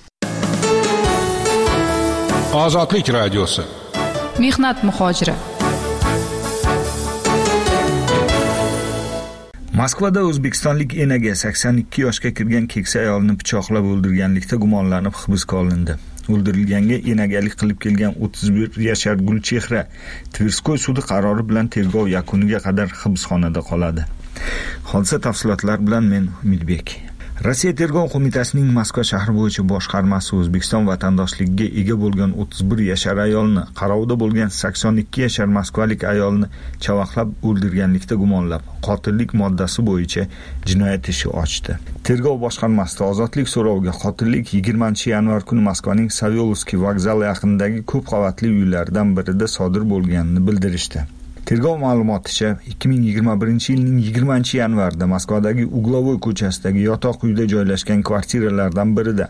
Ozodlik radiosi. Mehnat muhojiri. Moskvada o'zbekistonlik enaga 82 yoshga kirgan keksa ayolni pichoqlab o'ldirganlikda gumonlanib hibsga olindi. O'ldirilganga enagalik qilib kelgan 31 yashar Gulchehra Tverskoy sudi qarori bilan tergov yakuniga qadar hibsxonada qoladi. Hodisa tafsilotlari bilan men Umidbek. Rossiya tergov qo'mitasining Moskva shahri bo'yicha boshqarmasi O'zbekiston vatandoshligiga ega bo'lgan 31 yashar ayolni, qarovda bo'lgan 82 yashar moskvalik ayolni chavaqlab o'ldirganlikda gumonlab, qotillik moddasi bo'yicha jinoyat ishi ochdi. Tergov boshqarmasida ozodlik so'roviga qotillik 20-yanvar kuni Moskvaning Savelovskiy vokzali yaqinidagi ko'p qavatli uylardan birida sodir bo'lganini bildirishdi. Tergov ma'lumoticha 2021-yilning 20-yanvarida Moskvadagi Uglovoy ko'chasidagi yotoq uyda joylashgan kvartiralardan birida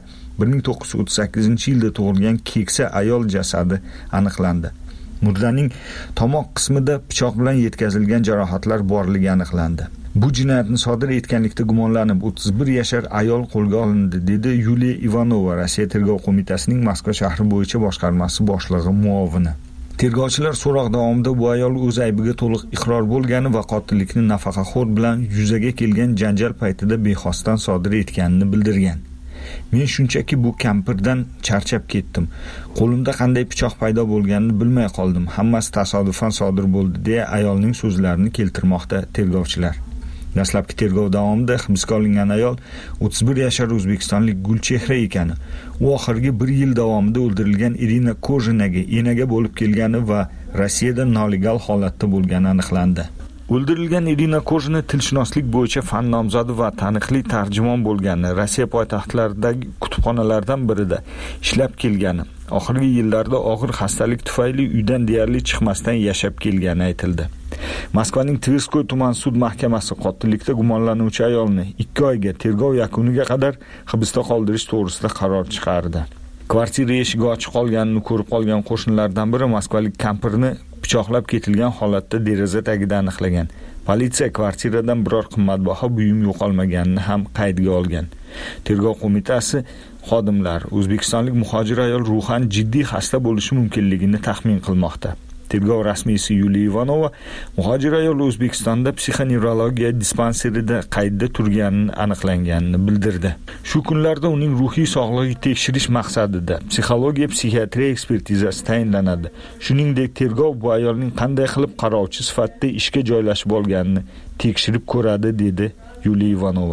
1938-yilda tug'ilgan keksa ayol jasadi aniqlandi. Murdaning tomoq qismida pichoq bilan yetkazilgan jarohatlar borligi aniqlandi. Bu jinoyatni sodir etganlikda gumonlanib 31 yashar ayol qo'lga olindi, dedi Yuliya Ivanova, Rossiya tergov qo'mitasining Moskva shahri bo'yicha boshqarmasi boshlig'i muovini. Tergovchilar so'roq davomida bu ayol o'z aybiga to'liq iqror bo'lgani va qotillikni nafaqaxo'r bilan yuzaga kelgan janjal paytida bexosdan sodir etganini bildirgan. Men shunchaki bu kampirdan charchab ketdim. Qo'limda qanday pichoq paydo bo'lganini bilmay qoldim. Hammasi tasodifan sodir bo'ldi, deya ayolning so'zlarini keltirmoqda tergovchilar. Dastlabki tergov davomida hibsga olingan ayol 31 yashar o'zbekistonlik Gulchehra ekani, u oxirgi 1 yil davomida o'ldirilgan Irina Kozhinaga enaga bo'lib kelgani va Rossiyada nolegal holatda bo'lgani aniqlandi. O'ldirilgan Irina Kozhina tilshunoslik bo'yicha fan nomzodi va taniqli tarjimon bo'lgani, Rossiya poytaxtlaridagi kutubxonalardan birida ishlab kelgani, oxirgi yillarda og'ir xastalik tufayli uydan deyarli chiqmasdan yashab kelgani aytildi. Moskvaning Tverskoy tuman sud mahkamasi qotillikda gumonlanuvchi ayolni 2 oyga tergov yakuniga qadar hibsda qoldirish to'g'risida qaror chiqardi. Kvartira eshigi ochiq qolganini ko'rib qolgan qo'shnilardan biri moskvalik kampirni pichoqlab ketilgan holatda deraza tagida aniqlagan. Politsiya kvartiradan biror qimmatbaho buyum yo'qolmaganini ham qaydga olgan. Tergov qo'mitasi xodimlar o'zbekistonlik muhojir ayol ruhan jiddiy xasta bo'lishi mumkinligini taxmin qilmoqda. Tergov rasmiysi Yuliya Ivanova muhojir ayol O'zbekistonda psixonevrologiya dispanserida qaydda turganini aniqlanganini bildirdi. Shu kunlarda uning ruhiy sog'lig'ini tekshirish maqsadida psixologiya psixiatriya ekspertizasi tayinlanadi. Shuningdek, tergov bu ayolning qanday qilib qarovchi sifatida ishga joylashib olganini tekshirib ko'radi, dedi Yuliya Ivanova.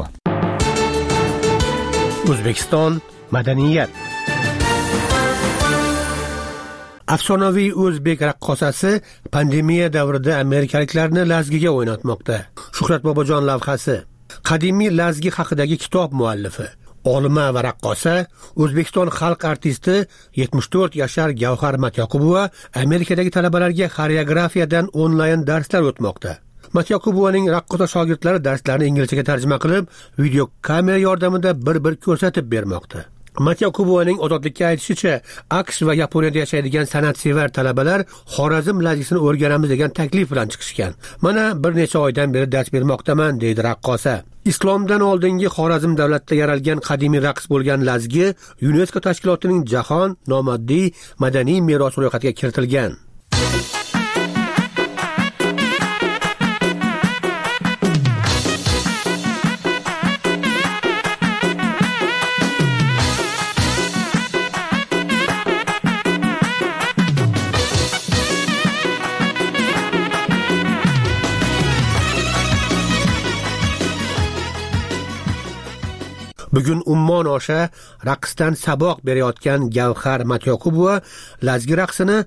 O'zbekiston madaniyat. Afsonaviy o'zbek raqqosasi pandemiya davrida amerikaliklarni lazgiga o'ynatmoqda. Shuhrat Bobojon lavhasi. Qadimiy lazgi haqidagi kitob muallifi, olima va raqqosa, O'zbekiston xalq artisti 74 yashar Gavhar Matyoqubova Amerikadagi talabalarga xoreografiyadan onlayn darslar o'tmoqda. Matyoqubovaning raqqosa shogirdlari darslarni inglizchaga tarjima qilib, video kamera yordamida bir-bir ko'rsatib bermoqda. Matyoqubovaning ozodlikka aytishicha, AQSh va Yaponiyada yashaydigan san'atsevar talabalar Xorazm lazgisini o'rganamiz degan taklif bilan chiqishgan. Mana bir necha oydan beri dars bermoqdaman, deydi raqqosa. Islomdan oldingi Xorazm davlatida yaralgan qadimiy raqs bo'lgan lazgi UNESCO tashkilotining jahon nomoddiy madaniy merosi ro'yxatiga kiritilgan. Bugun Ummon osha raqsdan saboq berayotgan Gavhar Matyoqubova lazgi raqsini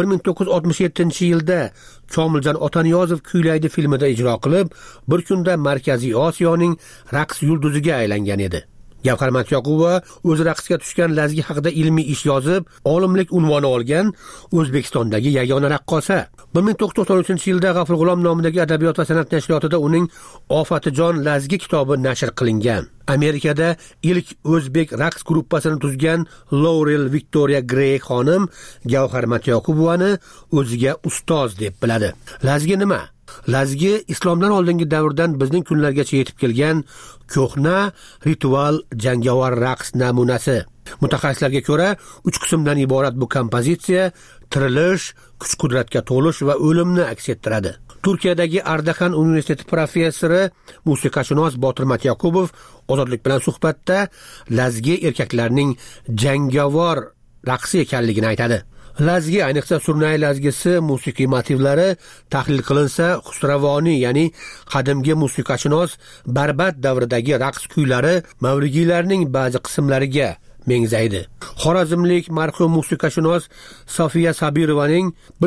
1967-yilda Komiljon Otaniyozov kuylaydi filmida ijro qilib, bir kunda Markaziy Osiyoning raqs yulduziga aylangan edi. Gavhar Matyoqubova o'zi raqsga tushgan lazgi haqida ilmiy ish yozib, olimlik unvoni olgan O'zbekistondagi yagona raqqosa. 1993-yilda G'afur G'ulom nomidagi adabiyot va san'at nashriyotida uning Ofatijon lazgi kitobi nashr qilingan. Amerikada ilk o'zbek raqs gruppasini tuzgan Laurel Victoria Gray xonim Gavhar Matyoqubovani o'ziga ustoz deb biladi. Lazgi nima? Lazgi islomdan oldingi davrdan bizning kunlargacha yetib kelgan ko'hna ritual jangovar raqs namunasi. Mutaxassislarga ko'ra, 3 qismdan iborat bu kompozitsiya tirilish, kuch-qudratga to'lish va o'limni aks ettiradi. Turkiyadagi Ardahan universiteti professori, musiqashunos Botir Matyoqubov ozodlik bilan suhbatda lazgi erkaklarning jangovar raqsi ekanligini aytadi. Lazgi, ayniqsa Surnay lazgisi musiqiy motivlari tahlil qilinsa, Xusravoniy, ya'ni qadimgi musiqashunos Barbad davridagi raqs kuylari mavligiylarning ba'zi qismlariga mengzaydi. Xorazmlik marhum musiqashunos Sofiya Sabirovaning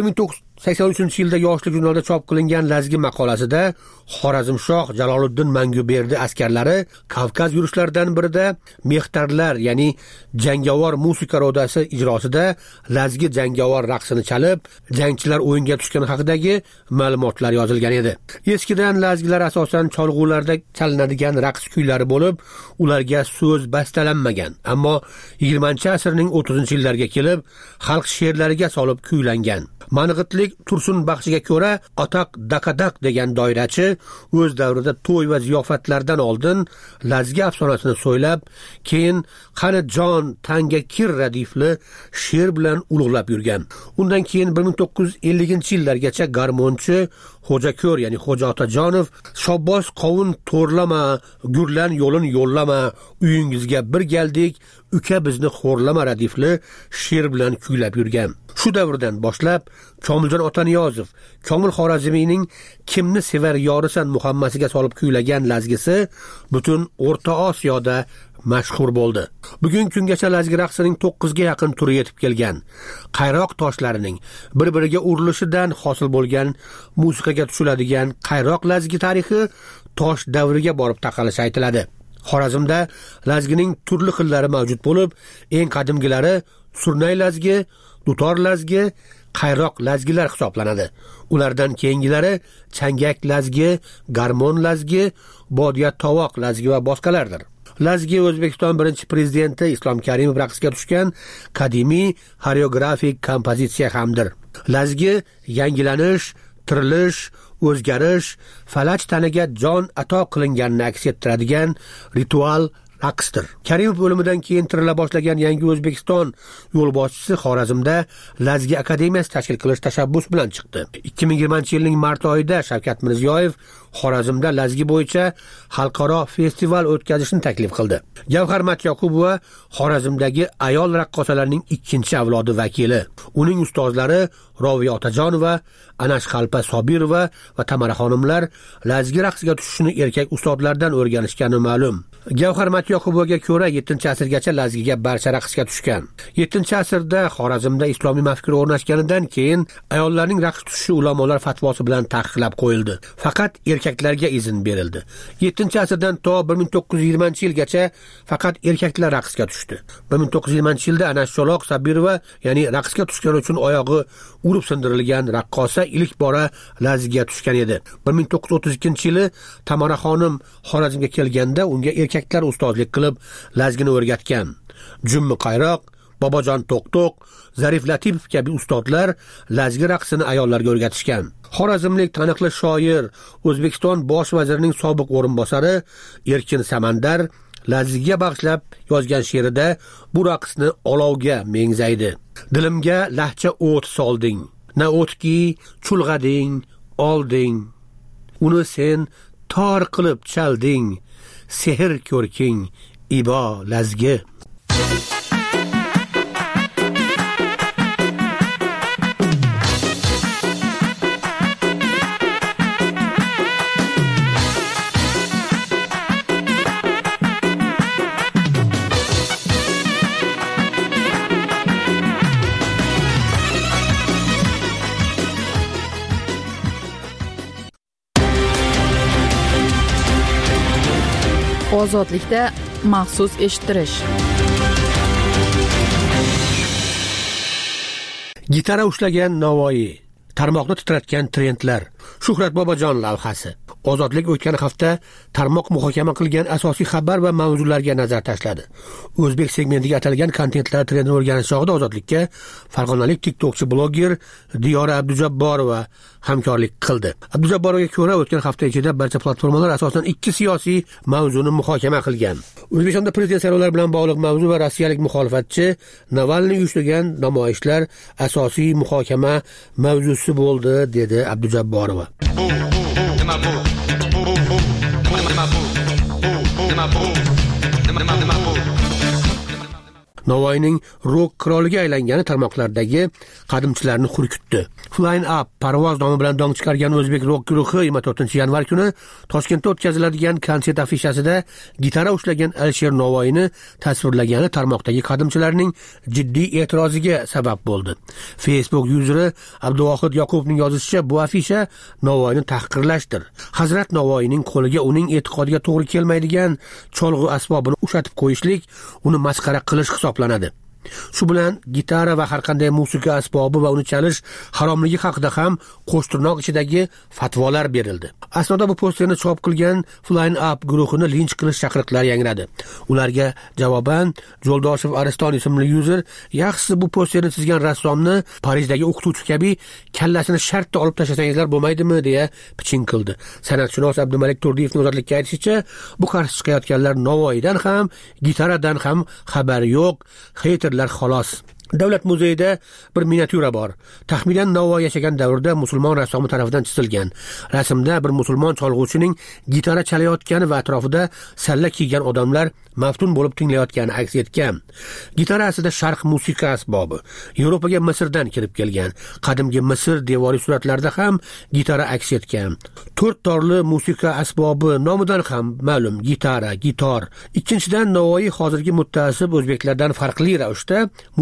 1983-yilda Yoshlik jurnalida chop qilingan lazgi maqolasida Xorazmshoh Jaloliddin Manguberdi askarlari Kavkaz yurishlaridan birida mehtarlar, ya'ni jangovar musiqa rodasi ijrosida lazgi jangovar raqsini chalib, jangchilar o'yinga tushgani haqidagi ma'lumotlar yozilgan edi. Eskidan lazgilar asosan cholg'ularda chalinadigan raqs kuylari bo'lib, ularga so'z bastalanmagan, ammo 20-asrning 30-yillariga kelib, xalq she'rlariga solib kuylangan. Mang'itlik Tursun Baxshiga ko'ra, Atoq Dakadak degan doirachi o'z davrida to'y va ziyofatlardan oldin lazgi afsonasini so'ylab, keyin qani jon tanga kir radifli she'r bilan ulug'lab yurgan. Undan keyin 1950-yillargacha garmonchi Xo'jako'r, ya'ni Xo'ja Otajonov Shobbos qovun to'rlama, gurlan yo'lin yo'llama, uyingizga bir geldik, uka bizni xo'rlama radifli she'r bilan kuylab yurgan. Shu davrdan boshlab Komiljon Otaniyozov Komil Xorazmiyning Kimni sevar yorisan muhammasiga solib kuylagan lazgisi butun O'rta Osiyoda mashhur bo'ldi. Bugun kungacha lazgi raqsining 9 ga yaqin turi yetib kelgan. Qayroq toshlarining bir-biriga urilishidan hosil bo'lgan musiqaga tushiladigan qayroq lazgi tarixi tosh davriga borib taqalishi aytiladi. Xorazmda lazgining turli xillari mavjud bo'lib, eng qadimgilari Surnay lazgi, dutor lazgi, qayroq lazgilar hisoblanadi. Ulardan keyingilari changak lazgi, garmon lazgi, bodiya tovoq lazgi va boshqalardir. Lazgi O'zbekiston birinchi prezidenti Islom Karimov raqsga tushgan qadimiy xoreografik kompozitsiya hamdir. Lazgi yangilanish, tirilish, o'zgarish, falaj tanaga jon ato qilinganini aks ettiradigan ritual raqsdir. Karimov o'limidan keyin tirila boshlagan yangi O'zbekiston yo'lboshchisi Xorazmda Lazgi akademiyasi tashkil qilish tashabbusi bilan chiqdi. 2020-yilning mart oyida Shavkat Mirziyoyev Xorazmda Lazgi bo'yicha xalqaro festival o'tkazishni taklif qildi. Gavhar Matyaqubova Xorazmdagi ayol raqqosalarning ikkinchi avlodi vakili. Uning ustozlari Roviya Otajonova, Anash Xalpa Sobirova va Tamara xonimlar Lazgi raqsiga tushishni erkak ustozlardan o'rganishgani ma'lum. Gavhar Matyoqubovaga ko'ra 7-asrgacha Lazgiga barcha raqsga tushgan. 7-asrda Xorazmda islomiy mafkura o'rnashganidan keyin ayollarning raqs tushishi ulamolar fatvosi bilan taqiqlab qo'yildi. Faqat erkaklarga izn berildi. 7-asrdan to 1920-yilgacha faqat erkaklar raqsga tushdi. 1920-yilda Anash Choloq Sabirova, ya'ni raqsga tushgani uchun oyog'i urib sindirilgan raqqosa ilk bora Lazgiga tushgan edi. 1932-yili Tamara xonim Xorazmga kelganda unga erkaklar ustozlik qilib Lazgini o'rgatgan. Jummi Qayroq, Bobojon To'qto'q, Zarif Latipov kabi ustozlar Lazgi raqsini ayollarga o'rgatishgan. Xorazmlik taniqli shoir, O'zbekiston bosh vazirining sobiq o'rinbosari Erkin Samandar Lazgiga bag'ishlab yozgan she'rida bu raqsni olovga mengzaydi. Dilimga lahcha o't solding, na o'tki chulg'ading, olding. Uni sen tor qilib chalding, sehr ko'rking ibo Lazgi. Ozodlikda maxsus eshittirish. Gitara ushlagan Navoiy, tarmoqni titratgan trendlar. Shuhrat Bobojon lavhasi. Ozodlik o'tgan hafta tarmoq muhokama qilgan asosiy xabar va mavzularga nazar tashladi. O'zbek segmentiga atalgan kontentlar trendini o'rganish chog'ida Ozodlikka farg'onalik TikTokchi bloger Diyora Abdujabborova hamkorlik qildi. Abdujabborovga ko'ra o'tgan hafta ichida barcha platformalar asosan ikki siyosiy mavzuni muhokama qilgan. O'zbekistonda prezident saylovlari bilan bog'liq mavzu va rossiyalik muxolifatchi Navalniy uyushtirgan namoyishlar asosiy muhokama mavzusi bo'ldi, dedi Abdujabborova. Navoiyning rock qiroliga aylangani tarmoqlardagi qadimchilarni xurkutdi. Flying Up parvoz nomi bilan dong chiqargan o'zbek rock guruhi 24-yanvar kuni Toshkentda o'tkaziladigan konsert afishasida gitara ushlagan Alisher Navoiyni tasvirlagani tarmoqdagi qadimchilarning jiddiy e'tiroziga sabab bo'ldi. Facebook yuzeri Abduvohid Yoqubovning yozishicha, bu afisha Navoiyni tahqirlashdir. Hazrat Navoiyning qo'liga uning e'tiqodiga to'g'ri kelmaydigan cholg'u asbobini ushatib qo'yishlik uni masxara qilish hisoblanadi. Shu bilan gitara va har qanday musiqa asbobi va uni chalish haromligi haqida ham qo'shtirnoq ichidagi fatvolar berildi. Aslida bu posterni chop qilgan Flying Up guruhini linch qilish chaqiriqlari yangradi. Ularga javoban Jo'ldoshev Ariston ismli yuzer yaxshisi bu posterni chizgan rassomni Parijdagi o'qituvchi kabi kallasini shartda olib tashlasangizlar bo'lmaydimi deya piching qildi. San'atshunos Abdumalik Turdiyevning Ozodlikka aytishicha, bu qarshi chiqayotganlar Navoiydan ham, gitaradan ham xabari yo'q, haterlar xolos. Davlat muzeyida bir miniatyura bor. Taxminan Navoiy yashagan davrda musulmon rassomi tomonidan chizilgan. Rasmda bir musulmon cholg'uvchining gitara chalayotgani va atrofida salla kiygan odamlar maftun bo'lib tinglayotgani aks etgan. Gitara aslida sharq musiqa asbobi. Yevropaga Misrdan kirib kelgan. Qadimgi Misr devoriy suratlarida ham gitara aks etgan. 4 torli musiqa asbobi nomidan ham ma'lum gitor. Ikkinchidan Navoiy hozirgi muttaasib o'zbeklardan farqli ravishda musiqa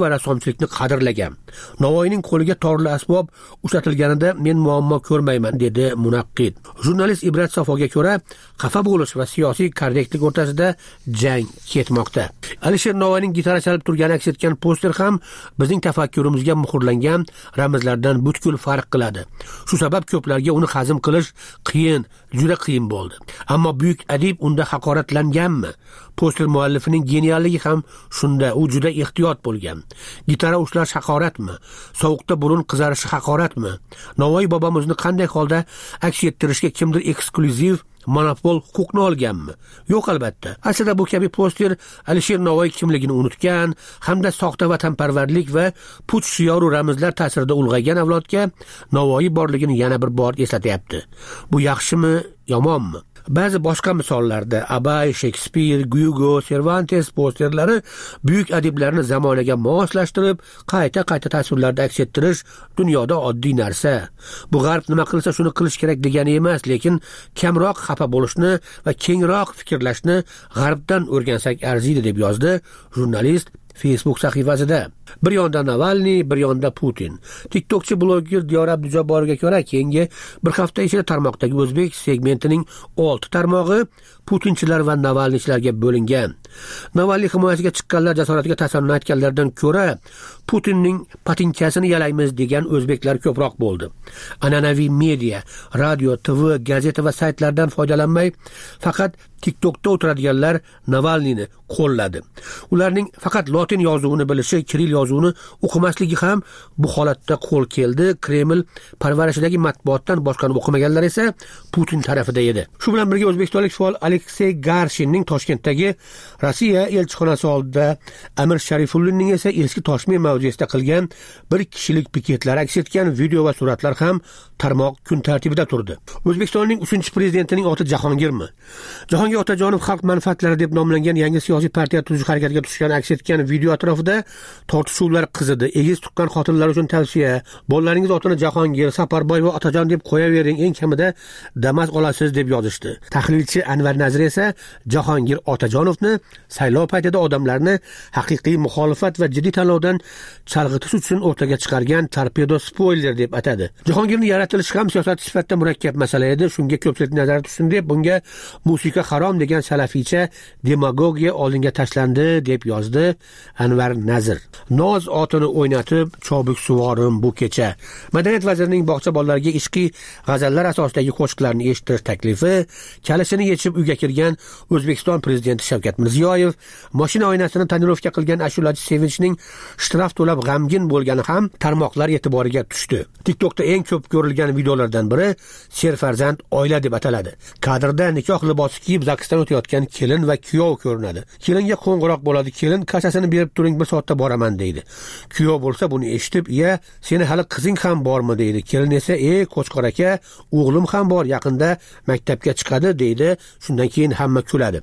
va rassomchilikni qadrlagan. Navoiyning qo'liga torli asbob ushlatilganida men muammo ko'rmayman, dedi munaqqid. Jurnalist Ibrat Safoga ko'ra, xafa bo'lish va siyosiy korrektlik o'rtasida jang ketmoqda. Alisher Navoiyning gitara chalib turgani aks etgan poster ham bizning tafakkurimizga muhrlangan ramzlardan butkul farq qiladi. Shu sabab ko'plarga uni hazm qilish qiyin, juda qiyin bo'ldi. Ammo buyuk adib unda haqoratlanganmi? Poster muallifining genialligi ham shunda, u juda ehtiyot bo'lgan. Gitara ushlash haqoratmi? Sovuqda burun qizarishi haqoratmi? Navoiy bobomizni qanday holda aks ettirishga kimdir eksklyuziv monopol huquqni olganmi? Yo'q, albatta. Aslida bu kabi poster Alisher Navoiy kimligini unutgan hamda soxta vatanparvarlik va puch shioru ramzlar ta'sirida ulg'aygan avlodga Navoiy borligini yana bir bor eslatyapti. Bu yaxshimi, yomonmi? Ba'zi boshqa misollarda Abay, Shekspir, Hugo, Cervantes posterlari buyuk adiblarni zamonaga moslashtirib, qayta tasvirlarda aks ettirish dunyoda oddiy narsa. Bu g'arb nima qilsa shuni qilish kerak degani emas, lekin kamroq xafa bo'lishni va kengroq fikrlashni g'arbdan o'rgansak arziydi, deb yozdi jurnalist Facebook sahifasida. Bir yonda Navalniy, bir yonda Putin. TikTokchi bloger Diyor Abdujabboriga ko'ra, keyingi bir hafta ichida tarmoqdagi o'zbek segmentining 6 tarmog'i Putinchilar va Navalniychilarga bo'lingan. Navalniy himoyasiga chiqqanlar jasoratiga tasanno aytganlardan ko'ra, Putinning patinkasini yalaymiz degan o'zbeklar ko'proq bo'ldi. An'anaviy media, radio, TV, gazeta va saytlardan foydalanmay, faqat TikTokda o'tiradiganlar Navalniyni qo'lladi. Ularning faqat lotin yozuvini bilishi, kiril yozuvini o'qimasligi ham bu holatda qo'l keldi. Kreml parvarishidagi matbuotdan boshqani o'qimaganlar esa Putin tarafida edi. Shu bilan birga o'zbekistonlik faol Aleksey Garshinning Toshkentdagi Rossiya elchixonasi oldida, Amir Sharifullinning esa eski Toshkent mavzesida qilgan bir kishilik piketlar aks etgan video va suratlar ham tarmoq kun tartibida turdi. O'zbekistonning 3-prezidentining oti Jahongirmi? Jahongir Otajonov xalq manfaatlari deb nomlangan yangi siyosiy partiya tuzish harakatiga tushgan aks etgan video atrofida tortishuvlar qizidi. Egiz tuqqan xotinlar uchun tavsiya: bolalaringiz otini Jahongir, Saparboy va Otajon deb qo'yavering, eng kamida Damas olasiz, deb yozishdi. Tahlilchi Anvar Nazir esa Jahongir Otajonovni saylov paytida odamlarni haqiqiy muxolifat va jiddiy tanlovdan chalg'itish uchun o'rtaga chiqargan torpedo spoiler deb atadi. Jahongirning yaratilishi ham siyosat sifatida murakkab masala edi. Shunga ko'pchilik nazar tushsin deb bunga musiqa harom degan salafiycha demagogiya oldinga tashlandi, deb yozdi Anvar Nazir. Noz otini o'ynatib, chobuk suvorim bu kecha. Madaniyat vazirining bog'cha bolalariga ishqiy g'azallar asosidagi qo'shiqlarni eshitish taklifi, kalishini yechib uyga kirgan O'zbekiston prezidenti Shavkat Mirziyoyev, mashina oynasini tonirovka qilgan ashulachi Sevinchning shtraf to'lab g'amgin bo'lgani ham tarmoqlar e'tiboriga tushdi. TikTokda eng ko'p ko'rilgan videolardan biri Serfarzand oila deb ataladi. Kadrda nikoh libosi kiyib zaksdan o'tayotgan kelin va kuyov ko'rinadi. Kelinga qo'ng'iroq bo'ladi. Kelin kasasini berib turing, bir soatda boraman deydi. Kuyov bo'lsa buni eshitib, "Ya, seni hali qizing ham bormi?" deydi. Kelin esa, qo'chqor aka, o'g'lim ham bor, yaqinda maktabga chiqadi" deydi. Shundan keyin hamma kuladi.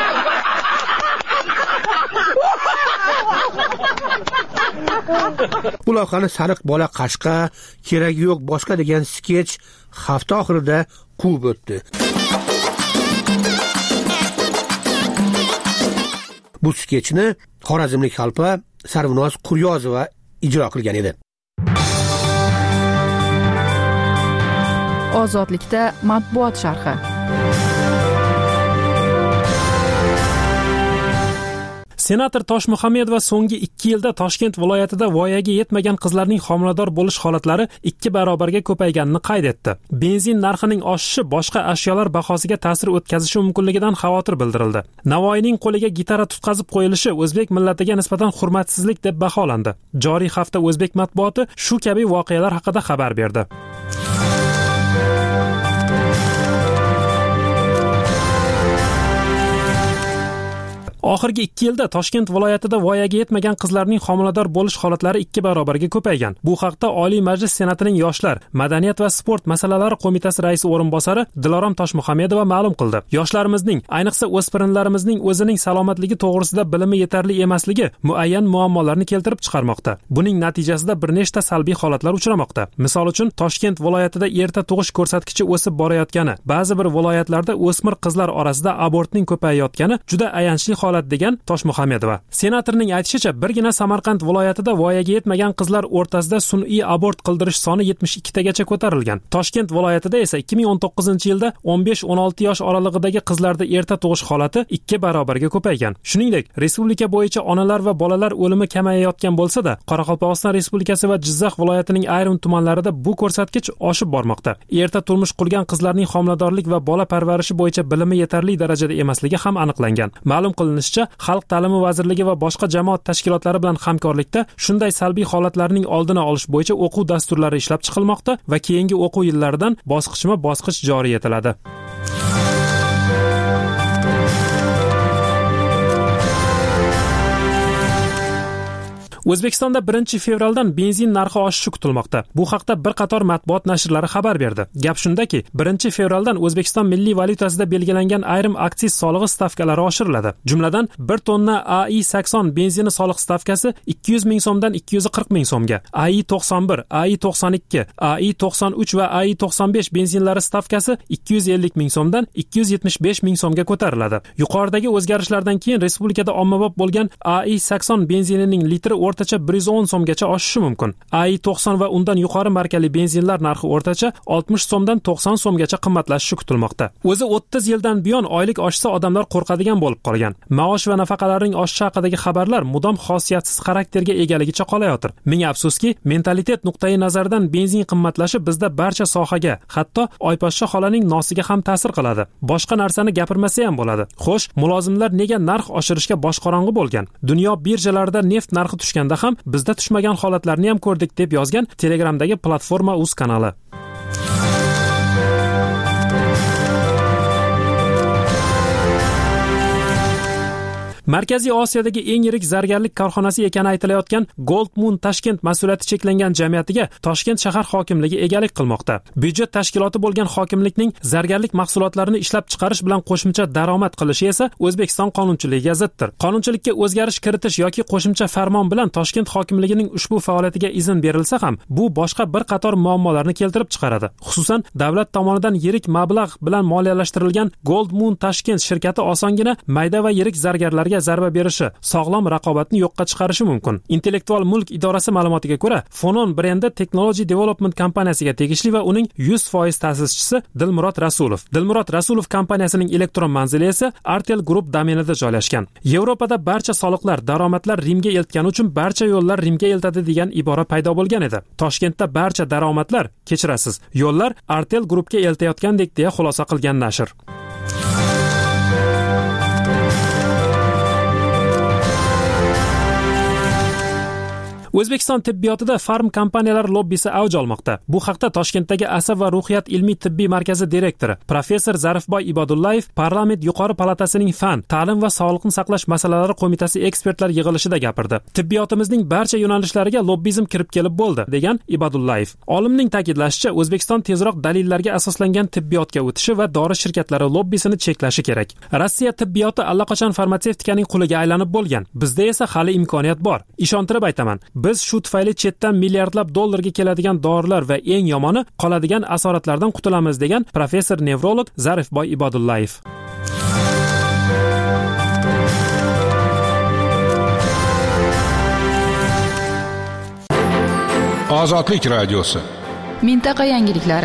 Bu lavhani sariq bola qashqa, keragi yo'q boshqa degan sketch hafta oxirida quvib o'tdi. Bu sketchni xorazmlik xalpa Sarvinoz Quryozova ijro qilgan edi. Ozodlikda matbuot sharhi. Senator Toshmuhamedova so'nggi 2 yilda Toshkent viloyatida voyaga yetmagan qizlarning homilador bo'lish holatlari 2 barobarga ko'payganini qayd etdi. Benzin narxining oshishi boshqa ashyolar bahosiga ta'sir o'tkazishi mumkinligidan xavotir bildirildi. Navoiyning qo'liga gitara tutqazib qo'yilishi o'zbek millatiga nisbatan hurmatsizlik deb baholandi. Joriy hafta o'zbek matbuoti shu kabi voqealar haqida xabar berdi. Oxirgi 2 yilda Toshkent viloyatida voyaga yetmagan qizlarning homilador bo'lish holatlari 2 barobarga ko'paygan. Bu haqda Oliy Majlis Senatining Yoshlar, Madaniyat va sport masalalari qo'mitasi raisi o'rinbosari Dilorom Toshmuhamedova ma'lum qildi. Yoshlarimizning, ayniqsa o'spirinlarimizning o'zining salomatligi to'g'risida bilimi yetarli emasligi muayyan muammolarni keltirib chiqarmoqda. Buning natijasida bir nechta salbiy holatlar uchramoqda. Misol uchun, Toshkent viloyatida erta tug'ish ko'rsatkichi o'sib borayotgani, ba'zi bir viloyatlarda o'smir qizlar orasida abortning ko'payayotgani juda ayanchli holat degan Toshmuhamedova. Senatorning aytishicha, birgina Samarqand viloyatida voyaga yetmagan qizlar o'rtasida sun'iy abort qildirish soni 72 tagacha ko'tarilgan. Toshkent viloyatida esa 2019-yilda 15-16 yosh oralig'idagi qizlarda erta tug'ish holati 2 barobarga ko'paygan. Shuningdek, respublika bo'yicha onalar va bolalar o'limi kamayayotgan bo'lsa-da, Qoraqalpog'iston Respublikasi va Jizzax viloyatining ayrim tumanlarida bu ko'rsatkich oshib bormoqda. Erta turmush qurgan qizlarning homiladorlik va bola parvarishi bo'yicha bilimi yetarli darajada emasligi ham aniqlangan. Ma'lum qilinishicha, Xalq ta'limi vazirligi va boshqa jamoat tashkilotlari bilan hamkorlikda shunday salbiy holatlarning oldini olish bo'yicha o'quv dasturlari ishlab chiqilmoqda va keyingi o'quv yillaridan bosqichma-bosqich joriy etiladi. O'zbekistonda 1-fevraldan benzin narxi oshishi kutilmoqda. Bu haqda bir qator matbuot nashrlari xabar berdi. Gap shundaki, 1-fevraldan O'zbekiston milliy valyutasida belgilangan ayrim aksiz solig'i stavkalari oshiriladi. Jumladan, 1 tonna AI80 benzini soliq stavkasi 200 ming so'mdan 240 ming so'mga, AI91, AI92, AI93 va AI95 benzinlari stavkasi 250 ming so'mdan 275 ming so'mga ko'tariladi. Yuqoridagi o'zgarishlardan keyin respublikada ommabop bo'lgan AI80 benzinining litri o'rtacha 110 so'mgacha oshishi mumkin. AI90 va undan yuqori markali benzinlar narxi o'rtacha 60 so'mdan 90 so'mgacha qimmatlashishi kutilmoqda. O'zi 30 yildan buyon oylik oshsa odamlar qo'rqadigan bo'lib qolgan. Maosh va nafaqalarning oshishi haqidagi xabarlar mudom xosiyatsiz xarakterga egaligicha qolayotir. Ming afsuski, mentalitet nuqtai nazaridan benzin qimmatlashi bizda barcha sohaga, hatto Oyposhsha xolaning nosiga ham ta'sir qiladi. Boshqa narsani gapirmasa ham bo'ladi. Xo'sh, mulozimlar nega narx oshirishga boshqorong'i bo'lgan? Dunyo birjalarida neft narxi tushganda ham bizda tushmagan holatlarni ham ko'rdik, deb yozgan Telegramdagi platforma uz kanali. Markaziy Osiyodagi eng yirik zargarlik korxonasi ekani aytilayotgan Gold Moon Tashkent mas'uliyati cheklangan jamiyatiga Toshkent shahar hokimligi egalik qilmoqda. Byudjet tashkiloti bo'lgan hokimlikning zargarlik mahsulotlarini ishlab chiqarish bilan qo'shimcha daromad qilishi esa O'zbekiston qonunchiligiga ziddir. Qonunchilikka o'zgarish kiritish yoki qo'shimcha farmon bilan Toshkent hokimligining ushbu faoliyatiga izn berilsa ham, bu boshqa bir qator muammolarni keltirib chiqaradi. Xususan, davlat tomonidan yirik mablag' bilan moliyalashtirilgan Gold Moon Tashkent shirkati osongina mayda va yirik zargarlarga zarba berishi, sog'lom raqobatni yo'qqa chiqarishi mumkin. Intellektual mulk idorasi ma'lumotiga ko'ra, Fonon brendi Technology Development kompaniyasiga tegishli va uning 100% ta'sischisi Dilmurod Rasulov. Dilmurod Rasulov kompaniyasining elektron manzili esa Artel Group domenida joylashgan. Yevropada barcha soliqlar, daromadlar Rimga eltgani uchun barcha yo'llar Rimga eltadi degan ibora paydo bo'lgan edi. Toshkentda barcha daromadlar, kechirasiz, yo'llar Artel Groupga eltayotgandek deya xulosa qilgan nashr. O'zbekiston tibbiyotida farm kompaniyalar lobbisi avj olmoqda. Bu haqda Toshkentdagi Asab va ruhiyat ilmiy tibbiy markazi direktori professor Zarifboy Ibodullayev Parlament yuqori palatasining fan, ta'lim va sog'liqni saqlash masalalari qo'mitasi ekspertlar yig'ilishida gapirdi. Tibbiyotimizning barcha yo'nalishlariga lobbizm kirib kelib bo'ldi, degan Ibodullayev. Olimning ta'kidlashicha, O'zbekiston tezroq dalillarga asoslangan tibbiyotga o'tishi va dori shirkatlari lobbisini cheklashi kerak. Rossiya tibbiyoti allaqachon farmatsevtikaning quliga aylanib bo'lgan. Bizda esa hali imkoniyat bor. Ishontirib aytaman. Biz shu tufayli chetdan milliardlab dollarga keladigan dorilar va eng yomoni qoladigan asoratlardan qutulamiz, degan professor nevrolog Zarifboy Ibodullayev. Ozodlik radiosi. Mintaqa yangiliklari.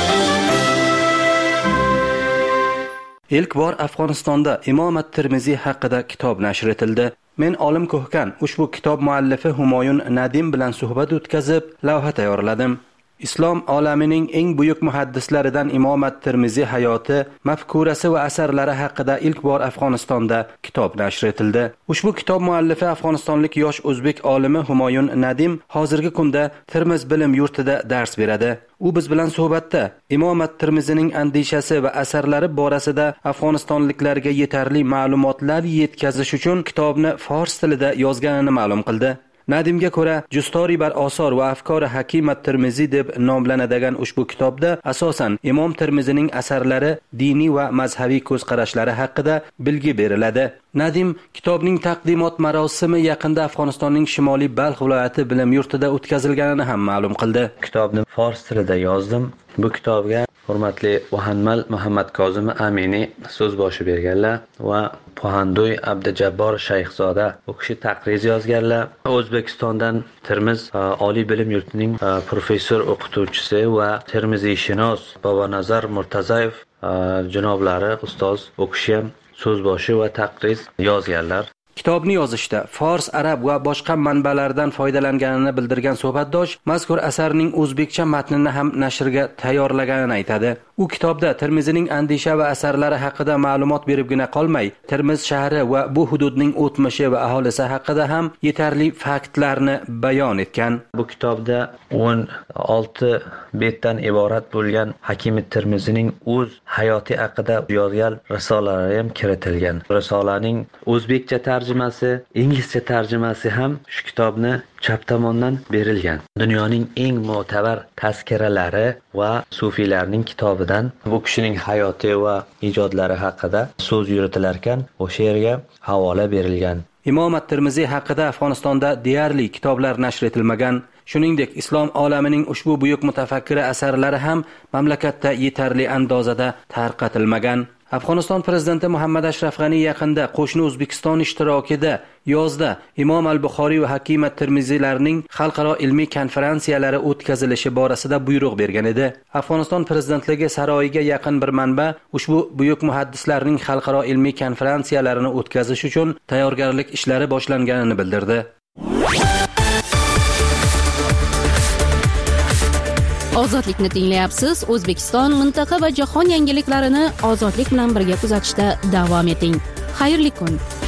Ilk bor Afg'onistonda Imom at-Tirmiziy haqida kitob nashr etildi. Men Olim Ko'hkan ushbu kitob muallifi Humoyun Nadim bilan suhbat o'tkazib, lavha tayyorladim. Islom olamining eng buyuk muhaddislaridan Imom at-Tirmiziy hayoti, mafkurasi va asarlari haqida ilk bor Afg'onistonda kitob nashr etildi. Ushbu kitob muallifi afg'onistonlik yosh o'zbek olimi Humoyun Nadim hozirgi kunda Termiz bilim yurtida dars beradi. U biz bilan suhbatda Imom at-Tirmizining andishasi va asarlari borasida afg'onistonliklarga yetarli ma'lumotlar yetkazish uchun kitobni fors tilida yozganini ma'lum qildi. Nadimga ko'ra, Justori bar osor va afkori Hakim at-Tirmiziy deb nomlanadigan ushbu kitobda asosan Imom Tirmizining asarlari, diniy va mazhabiy ko'zqarashlari haqida bilgi beriladi. Nadim kitobning taqdimot marosimi yaqinda Afg'onistonning Shimoliy Balx viloyati bilim yurtida o'tkazilganini ham ma'lum qildi. Kitobni fors tilida yozdim. Bu kitobga hurmatli Muhammad Muhammad Kozim Amini so'z boshi berganlar va Pohandoy Abdujabbor Shayxzoda u kishi taqriz yozganlar. O'zbekistondan Termiz oliy bilim yurtining professor o'qituvchisi va termizishunos Bobonazar Murtazayev janoblari ustoz u kishi ham so'z boshi va taqriz yozganlar. Kitobni yozishda fors, arab va boshqa manbalardan foydalanganini bildirgan suhbatdosh mazkur asarning o'zbekcha matnini ham nashrga tayyorlaganini aytadi. U kitobda Termizning andisha va asarlari haqida ma'lumot beribgina qolmay, Termiz shahri va bu hududning o'tmishi va aholisi haqida ham yetarli faktlarni bayon etgan. Bu kitobda 16 betdan iborat bo'lgan Hakim Termizning o'z hayoti haqida yozgan risolalari ham kiritilgan. Risolaning o'zbekcha tarjimasi, inglizcha tarjimasi ham shu kitobni chap tomondan berilgan. Dunyoning eng mo'tabar tazkiralari va sufiylarning kitobidan bu kishining hayoti va ijodlari haqida so'z yuritilar ekan, o'sha yerga havola berilgan. Imom at-Termiziy haqida Afg'onistonda deyarli kitoblar nashr etilmagan. Shuningdek, islom olamining ushbu buyuk mutafakkiri asarlari ham mamlakatda yetarli andozada tarqatilmagan. Afg'oniston prezidenti Muhammad Ashraf G'ani yaqinda qo'shni O'zbekiston ishtirokida yozda Imom al-Buxoriy va Hakim at-Termiziylarning xalqaro ilmiy konferensiyalari o'tkazilishi borasida buyruq bergan edi. Afg'oniston prezidentligi saroyiga yaqin bir manba ushbu buyuk muhaddislarning xalqaro ilmiy konferensiyalarini o'tkazish uchun tayyorgarlik ishlari boshlanganini bildirdi. Ozodlikni tinglayapsiz. O'zbekiston, mintaqa va jahon yangiliklarini ozodlik bilan birga kuzatishda davom eting. Xayrli kun.